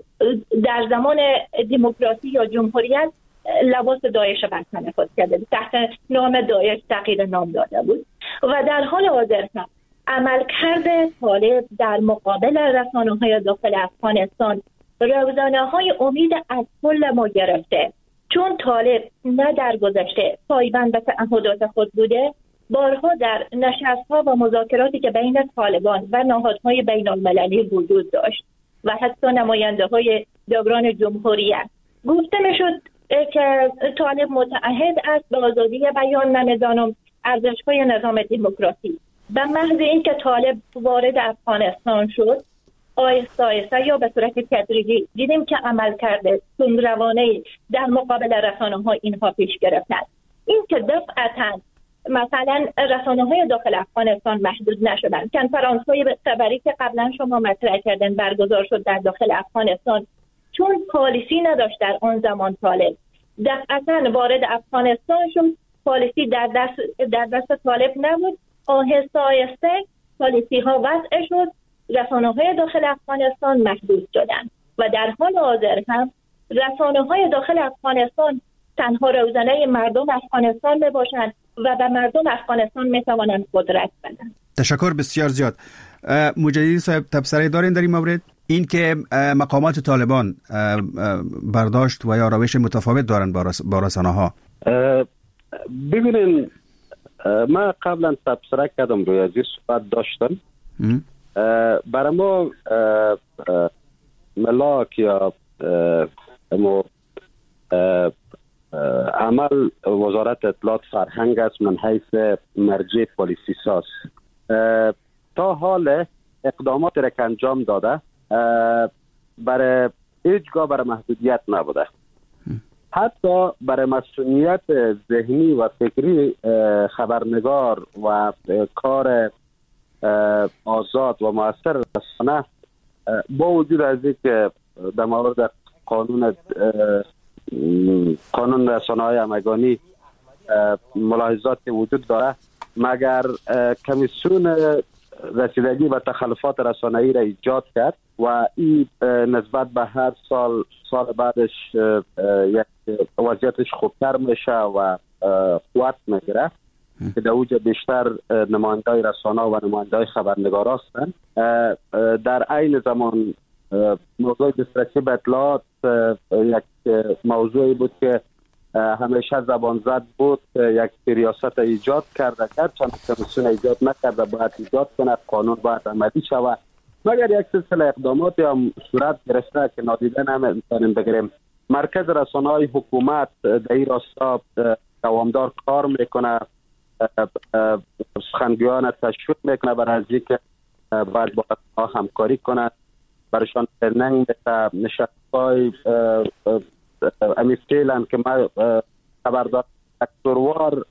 در زمان دموکراسی یا جمهوریت لباس داعش بر تن خود کرده بود، تحت نام داعش تغییر نام داده بود و در حال حاضر هم عملکرد طالب در مقابل رسانه‌های داخل افغانستان روزانه‌های امید از کل ما گرفته، چون طالب نه در گذشته پایبند به تعهدات خود بوده، بارها در نشست‌ها و مذاکراتی که بین طالبان و نهادهای بین‌المللی وجود داشت و حتی نماینده‌های دوران جمهوریت گفته می‌شد که طالب متعهد است به آزادی بیان، نمیدانم ارزش‌های نظام دموکراسی. به محض اینکه طالب وارد افغانستان شد آهسته یا به صورت تدریجی دیدیم که عمل کرده تندروانه‌ای در مقابل رسانه‌ها اینها پیش گرفتند. این که دفعتاً مثلا رسانه‌های داخل افغانستان محدود نشدن. کنفرانس‌های خبری که قبلا شما مطرح کردن برگزار شد در داخل افغانستان، چون پالیسی نداشت در آن زمان طالب، دفعتاً وارد افغانستان شد، پالیسی در دست طالب نبود، آهسته آهسته پالیسی ها وضع شد، رسانه‌های داخل افغانستان محدود شدند و در حال حاضر هم رسانه‌های داخل افغانستان تنها روزنه مردم افغانستان باشند و به مردم افغانستان میتوانند قدرت بدن. تشکر بسیار زیاد. مجددی صاحب تبصره دارین در این مورد؟ این که مقامات طالبان برداشت و یا روش متفاوت دارن با رسانه‌ها. ببینین ما قبلا تبصره کردم روی ازی صحبت داشتم. برای ما ملاک یا عمل وزارت اطلاعات فرهنگ است من حیث مرجع پالیسی ساز. تا حال اقداماتی را که انجام داده برای هیچگاه برای محدودیت نبوده، حتی برای مسئولیت ذهنی و فکری خبرنگار و کار آزاد و مؤثر رسانه با وجود از اینکه در مورد قانون رسانه‌های همگانی ملاحظات وجود داره، مگر کمیسیون رسیدگی به تخلفات رسانه‌ای را ایجاد کرد و این نسبت به هر سال بعدش یک وضعیتش خوبتر میشه و قوت میگیره که در اوج بیشتر نماینده‌های رسانه‌ها و نماینده‌های خبرنگار هستند. در عین زمان موضوع دسترسی به اطلاعات یک موضوعی بود که همیشه زبان زد بود، یک ریاست ایجاد کرده چند کمیسیون ایجاد نکرده، باید ایجاد کنه، قانون باید عملی شود، مگر یک سلسله اقداماتی هم صورت گرفته که نادیده نمیتونیم بگیریم. مرکز رسانه‌های حکومت در این راستا دوامدار کار میکنه، سخنگویان تشویق میکنه برای اینکه باید با رسانه‌ها همکاری کنه، برایشان ترنینگ میده، نشست‌های امیسکیلن که ما خبردار دکتروار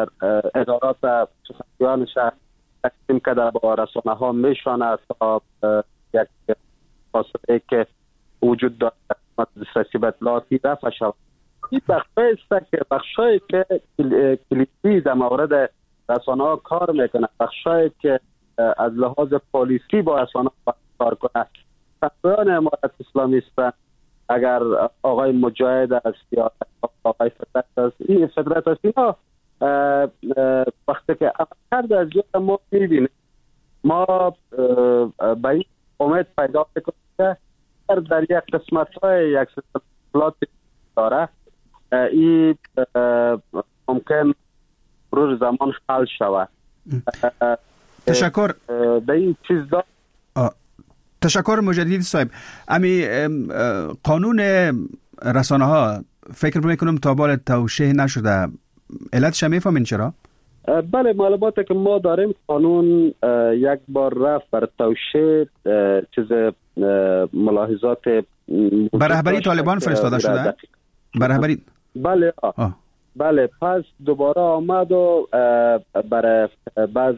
ادارات سخنگویانش تقسیم کرده با رسانه‌ها میشانه تا یک فاصله که وجود داره دسترسی به اطلاعاتی رفع شود. این بخشایی که کلیدی در مورد رسانه‌ها کار میکنه، بخشایی که از لحاظ پالیسی با رسانه‌ها کار کنه، سخنگویان امارت اسلامی هستند. اگر آقای مجاهد است یا آقای فطرت است، این فطرت است، اینا وقتی که عملکرد از جای ما میبینیم، ما به این امید پیدا میکنیم که در یک قسمت‌های یک سلسله داره این ممکن روز زمان حل شود. تشکر. به این چیز دار تشکر مجددی صاحب. امی قانون رسانه ها فکر میکنم تا بال توشیح نشده، علتش میفهمین چرا؟ بله، معلوماتی که ما داریم قانون یک بار رفت بر توشیح چیز ملاحظات بر رهبری طالبان فرستاده شده؟ بر رهبری بله پس دوباره آمد و برای بعض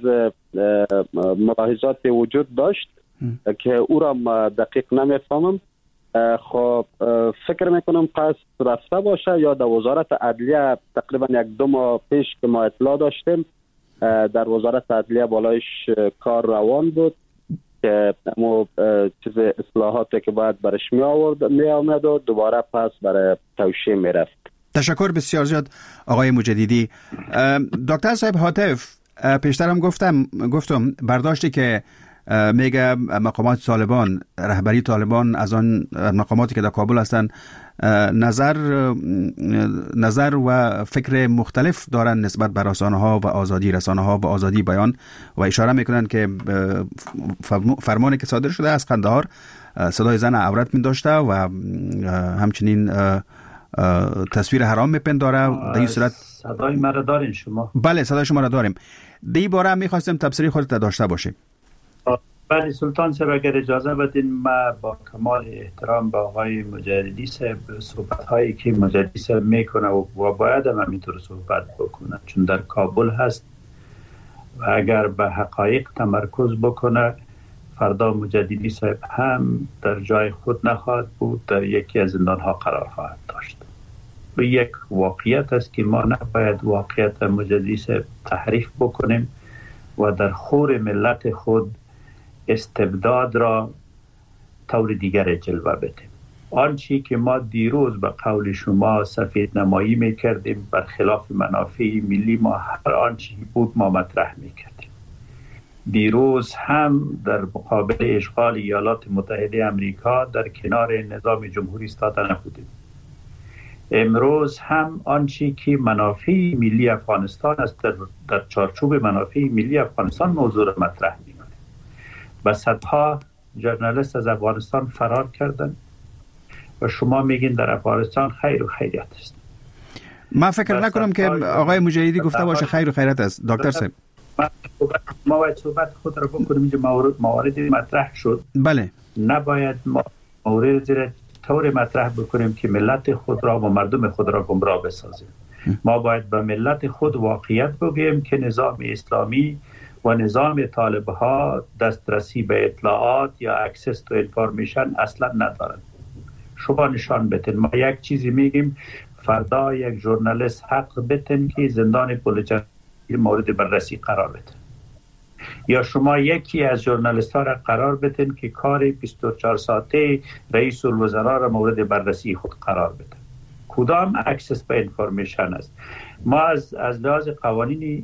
ملاحظات وجود داشت که او را دقیق نمیفهمم. خب فکر میکنم پس رفته باشه یا در وزارت عدلیه تقریبا 1-2 ماه پیش که ما اطلاع داشتیم در وزارت عدلیه بالایش کار روان بود که امو چیز اصلاحاتی که باید برش می آمد و دوباره پس برای توشیح می رفت. تشکر بسیار زیاد آقای مجددی. دکتر صاحب هاتف، پیشترم گفتم برداشتی که میگه مقامات طالبان، رهبری طالبان از آن مقاماتی که در کابل هستند نظر و فکر مختلف دارن نسبت به رسانه‌ها و آزادی رسانه‌ها و آزادی بیان و اشاره میکنن که فرمانی که صادر شده از قندهار صدای زن عورت می داشته و همچنین تصویر حرام میپنداره. در این صورت صدای ما را دارین شما؟ بله صدای شما را داریم. در این باره میخواستم تبصره خودت داشته باشیم. بله سلطان صاحب اگر اجازه بدین ما با کمال احترام با آقای مجددی صاحب صحبت هایی که مجددی صاحب میکنه و باید هم همینطور صحبت بکنه چون در کابل هست و اگر به حقایق تمرکز بکنه فردا مجددی صاحب هم در جای خود نخواهد بود، در یکی از زندان ها قرار خواهد داشت. و یک واقعیت است که ما نباید واقعیت مجددی صاحب تحریف بکنیم و در خور ملت خود استبداد را طور دیگر جلوه بدیم. آنچه که ما دیروز به قول شما سفید نمایی میکردیم برخلاف منافع ملی، ما هر آنچه بود ما مطرح میکردیم. دیروز هم در مقابل اشغال ایالات متحده امریکا در کنار نظام جمهوری ایستاده نبودیم. امروز هم آنچه که منافع ملی افغانستان است در چارچوب منافع ملی افغانستان موضوع را مطرح می‌کنیم. و صدها ژورنالیست از افغانستان فرار کردند و شما میگین در افغانستان خیر و خیریت است. ما فکر نکنم که آقای مجددی گفته باشه خیر و خیریت است. دکتر صاحب ما باید صحبت خود را بکنیم. اینجا مواردی مطرح شد. بله. نباید ما مورد زیر طور مطرح بکنیم که ملت خود را و مردم خود را گمراه بسازیم. ما باید به ملت خود واقعیت بگوییم که نظام اسلامی و نظام طالب‌ها دسترسی به اطلاعات یا اکسس تو انفورمیشن اصلا ندارند. شما نشان بتین. ما یک چیزی میگیم فردا یک ژورنالیست حق بتین که زندان پولچر مورد بررسی قرار بده، یا شما یکی از ژورنالیست ها را قرار بتین که کار 24 ساعته رئیس الوزراء را مورد بررسی خود قرار بده. کدام اکسس به انفورمیشن است؟ ما از لحاظ قوانین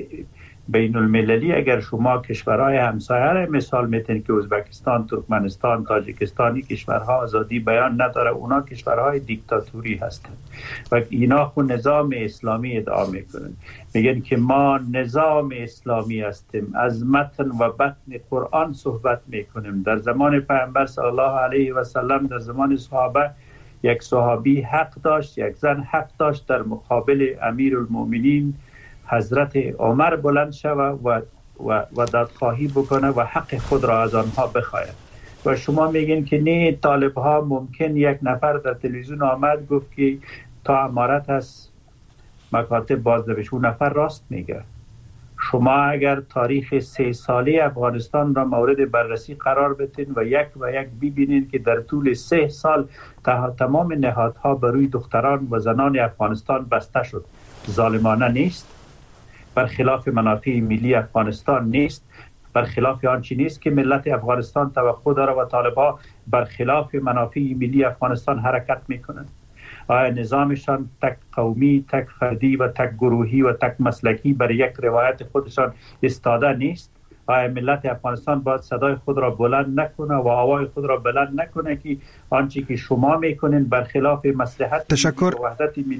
بین المللی اگر شما کشورهای همسایه را مثال میتین که ازبکستان، ترکمنستان، تاجیکستانی کشورها آزادی بیان نداره، اونا کشورهای دیکتاتوری هستند و اینا خود نظام اسلامی ادعا میکنن. میگن که ما نظام اسلامی هستیم، از متن و بطن قرآن صحبت میکنیم. در زمان پیامبر صلی الله علیه و سلم، در زمان صحابه، یک صحابی حق داشت، یک زن حق داشت در مقابل امیرالمؤمنین حضرت عمر بلند شود و دادخواهی بکنه و حق خود را از آنها بخواهد. و شما میگین که نه، طالب ها ممکن یک نفر در تلویزیون آمد گفت که تا امارت از مکاتب بازنوشت، اون نفر راست میگه. شما اگر تاریخ 3 ساله افغانستان را مورد بررسی قرار بدین و یک ببینید که در طول 3 سال تمام نهادها بر روی دختران و زنان افغانستان بسته شد، ظالمانه نیست؟ برخلاف منافع ملی افغانستان نیست؟ برخلاف آنچه نیست که ملت افغانستان توقع داره و طالب‌ها برخلاف منافع ملی افغانستان حرکت میکنند؟ آیا نظامشان تک قومی، تک فردی و تک گروهی و تک مسلکی بر یک روایت خودشان استاده نیست؟ آیا ملت افغانستان باید صدای خود را بلند نکنه و آوای خود را بلند نکنه که آنچه که شما میکنین برخلاف مصلحت تشکر. و وحدت ملی؟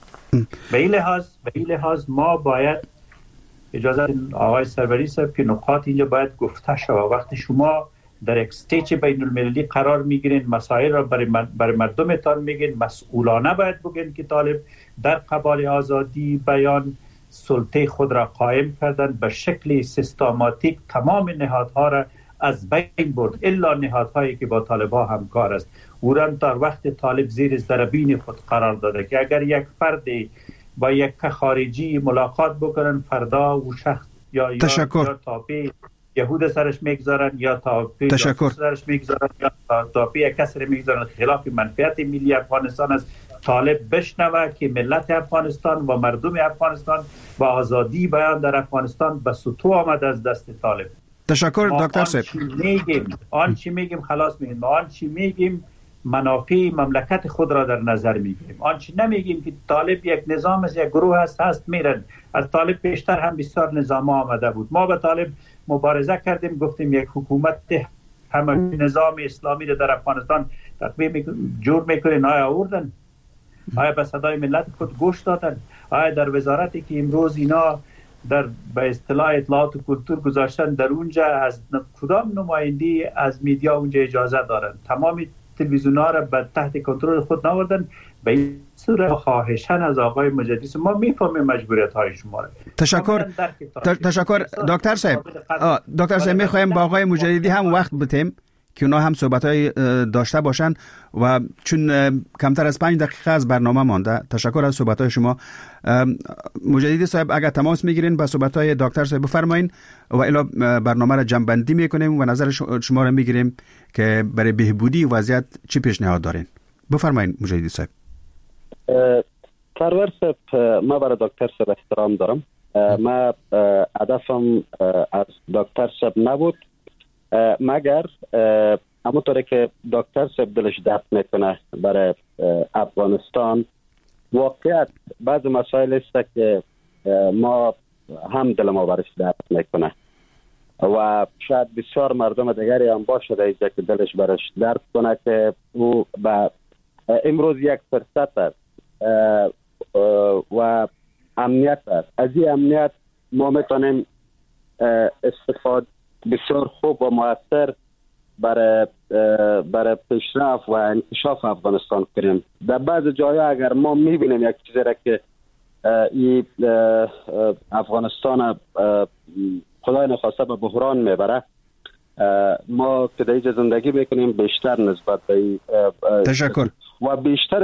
به این لحاظ ما باید اجازه آقای سروری صاحب که نقاط اینجا باید گفته شود. وقتی شما در یک استیج بین المللی قرار میگیرین، مسائل را برای مردمتان میگین، مسئولانه باید بگین که طالب در قبال آزادی بیان سلطه خود را قائم کردن، به شکل سیستماتیک تمام نهادها را از بین برد الا نهادهایی که با طالب‌ها همکار است. اوران تا وقت طالب زیر ضربین خود قرار داده که اگر یک فرد با یک خارجی ملاقات بکنن، فردا او شخص یا تاپی یهود سرش میگذارن یا تاپی سرش میگذارن یا تاپی کسر میگذارن. خلاف منفعت ملی افغانستان است. طالب بشنوه که ملت افغانستان و مردم افغانستان با آزادی بیان در افغانستان به سطوح آمد از دست طالب. تشکر دکتر صاحب. آنچه میگیم خلاص میگیم، ما آنچه میگیم منافع مملکت خود را در نظر میگیریم. آنچه نمیگیم که طالب یک نظام است، یک گروه هست میرن. از طالب پیشتر هم بسیار نظام آمده بود. ما با طالب مبارزه کردیم، گفتیم یک حکومت همه نظام اسلامی را در افغانستان جور میکنین. آیا آوردن؟ آیا به صدای ملت خود گوش دادن؟ آیا در وزارتی که امروز اینا در به اصطلاح اطلاعات و کلتور گذاشتن، در اونجا از کدام نمایندی از میدیا اونجا اجازه دارن؟ تمام تلویزیون‌ها را به تحت کنترل خود نآوردن. به این صورت خواهشاً از آقای مجددی ما میفهمیم مجبوریت‌های شما را. تشکر دکتر صاحب. دکتر صاحب می‌خوایم با آقای مجددی هم وقت بدیم که اونا هم صحبت‌های داشته باشن و چون کمتر از 5 دقیقه از برنامه مانده. تشکر از صحبت‌های شما. مجددی صاحب اگر تماس میگیرین با صحبت‌های دکتر صاحب بفرمایین و الا برنامه را جمع‌بندی میکنیم و نظر شما را میگیریم که برای بهبودی وضعیت چی پیشنهاد دارین. بفرمایین مجددی صاحب. سرور صاحب، ما برای دکتر صاحب احترام دارم. ما هدفم از دکتر صاحب نبود مگر همونطوری که دکتر صاحب دلش درد میکنه برای افغانستان. واقعیت بعض مسائل است که ما هم دل ما برش درد میکنه و شاید بسیار مردم دیگری هم باشه در که دلش برش درد کنه که او به امروز یک فرصت است و امنیت است. از این امنیت ما میتونیم استفاده بسیار خوب و مؤثر برای پیشرفت و انکشاف افغانستان کنیم. در بعض جاها اگر ما میبینیم یک چیزی را که این افغانستان خدای نخواسته به بحران میبره، ما که در اینجا زندگی میکنیم بیشتر نسبت به تشکر و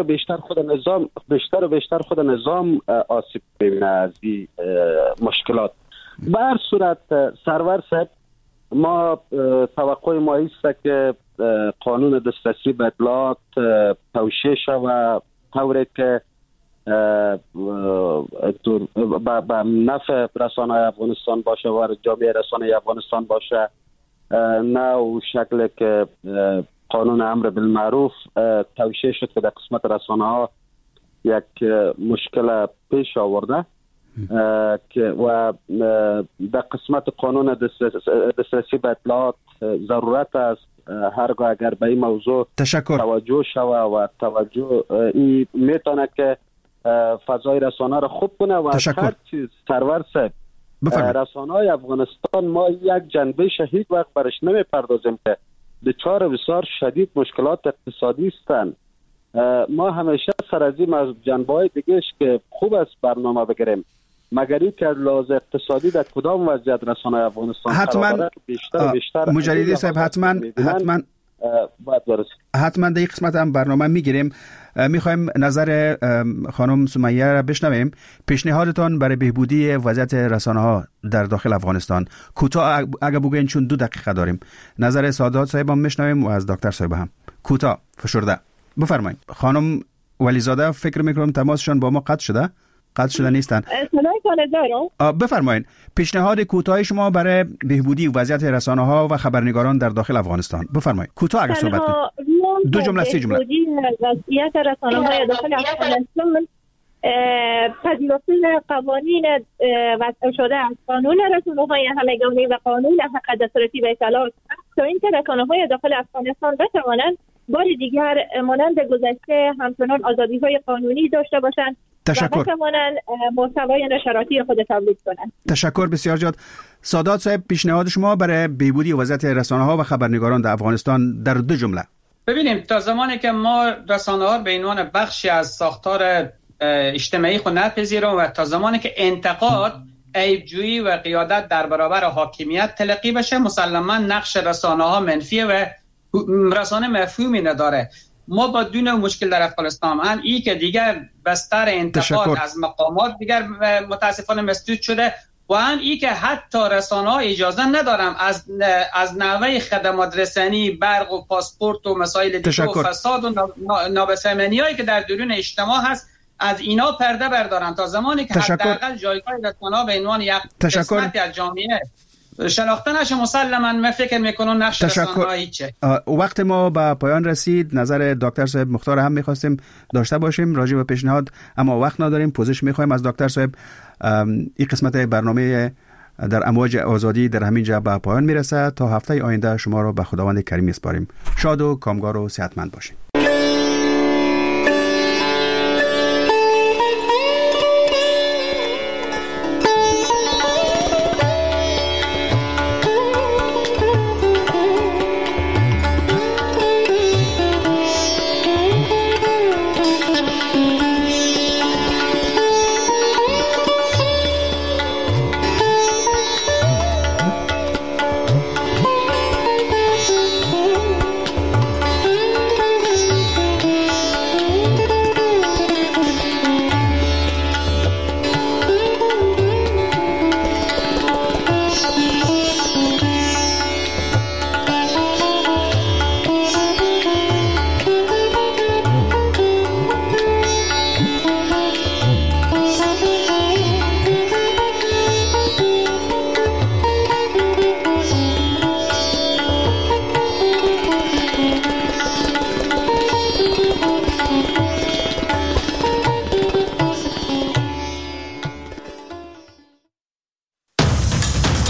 بیشتر خود نظام آسیب میبینه از این مشکلات. به هر صورت سرور صاحب، ما توقع ما است که قانون دسترسی به اطلاعات توشیح شود طوری که به نفع رسانه‌های افغانستان باشه و جامعه رسانه‌ای افغانستان باشه، نه او شکل که قانون امر بالمعروف توشیح شد که در قسمت رسانه‌ها یک مشکل پیش آورده و در قسمت قانون دسترسی به اطلاعات ضرورت است هرگاه اگر به این موضوع توجه شود و توجه این میتونه که فضای رسانه را خوب کنه و هر چیز سرور صاحب رسانه‌های افغانستان ما یک جنبه شهید وقت برش نمیپردازیم که دچار بسیار شدید مشکلات اقتصادی هستند. ما همیشه سر از این جنبه‌های دیگهش که خوب است برنامه بگیریم، مگر این که لحاظ اقتصادی در کدام وضعیت رسانه‌های افغانستان حتما بیشتر مجددی صاحب حتما در این قسمت هم برنامه میگیریم. میخوایم نظر خانم سمیه را بشنویم. پیشنهادتان برای بهبودی وضعیت رسانه‌ها در داخل افغانستان کوتاه اگه بگین، چون 2 دقیقه داریم. نظر سادات صاحب هم میشنویم و از دکتر صاحب هم کوتاه فشرده. بفرمایید. خانم ولیزاده فکر میکنم تماسشان با ما قطع شده نیستن. بفرمایید پیشنهاد کوتاه شما برای بهبودی وضعیت رسانه‌ها و خبرنگاران در داخل افغانستان. بفرمایید کوتاه اگه صحبت کنید. 2 جمله 3 جمله. وضعیت رسانه‌های داخل افغانستان پذیرفتن قوانین وضع شده از قانون رسانه‌های همگانی و قانون حق دسترسی به اطلاعات تا اینکه رسانه‌های داخل افغانستان بتوانند بار دیگر مانند گذشته همچنان آزادی‌های قانونی داشته باشند و بتوانند محتوای نشراتی خود تولید کنند. تشکر بسیار زیاد. سادات صاحب پیشنهاد شما برای بهبودی وضعیت رسانه‌ها و خبرنگاران در افغانستان در 2 جمله. ببینیم تا زمانی که ما رسانه‌ها به عنوان بخشی از ساختار اجتماعی خود نپذیریم و تا زمانی که انتقاد، عیب‌جویی و قیادت در برابر حاکمیت تلقی بشه، مسلماً نقش رسانه‌ها منفیه و رسانه مفهومی نداره. ما با 2 مشکل در افغانستان هم ای که دیگر بستر انتقاد از مقامات دیگر متاسفانه مسدود شده و هم ای که حتی رسانه‌ها اجازه ندارم از نحوه خدمات رسانی، برق و پاسپورت و مسائل دیگه و فساد و نابسامانی‌هایی که در درون اجتماع هست از اینا پرده بردارن تا زمانی که حداقل جایگاه رسانه‌ها به عنوان یک قسمتی از جامعه شناخته نشه. مسلماً من فکر میکنم نقش رسانه‌ها هیچه. وقت ما به پایان رسید. نظر دکتر صاحب مختار هم میخواستیم داشته باشیم راجع به پیشنهاد، اما وقت نداریم. پوزش میخوایم از دکتر صاحب. این قسمت برنامه در امواج آزادی در همین جا به پایان میرسه. تا هفته آینده شما رو به خداوند کریم میسپاریم. شاد و کامگار و صحتمند باشید.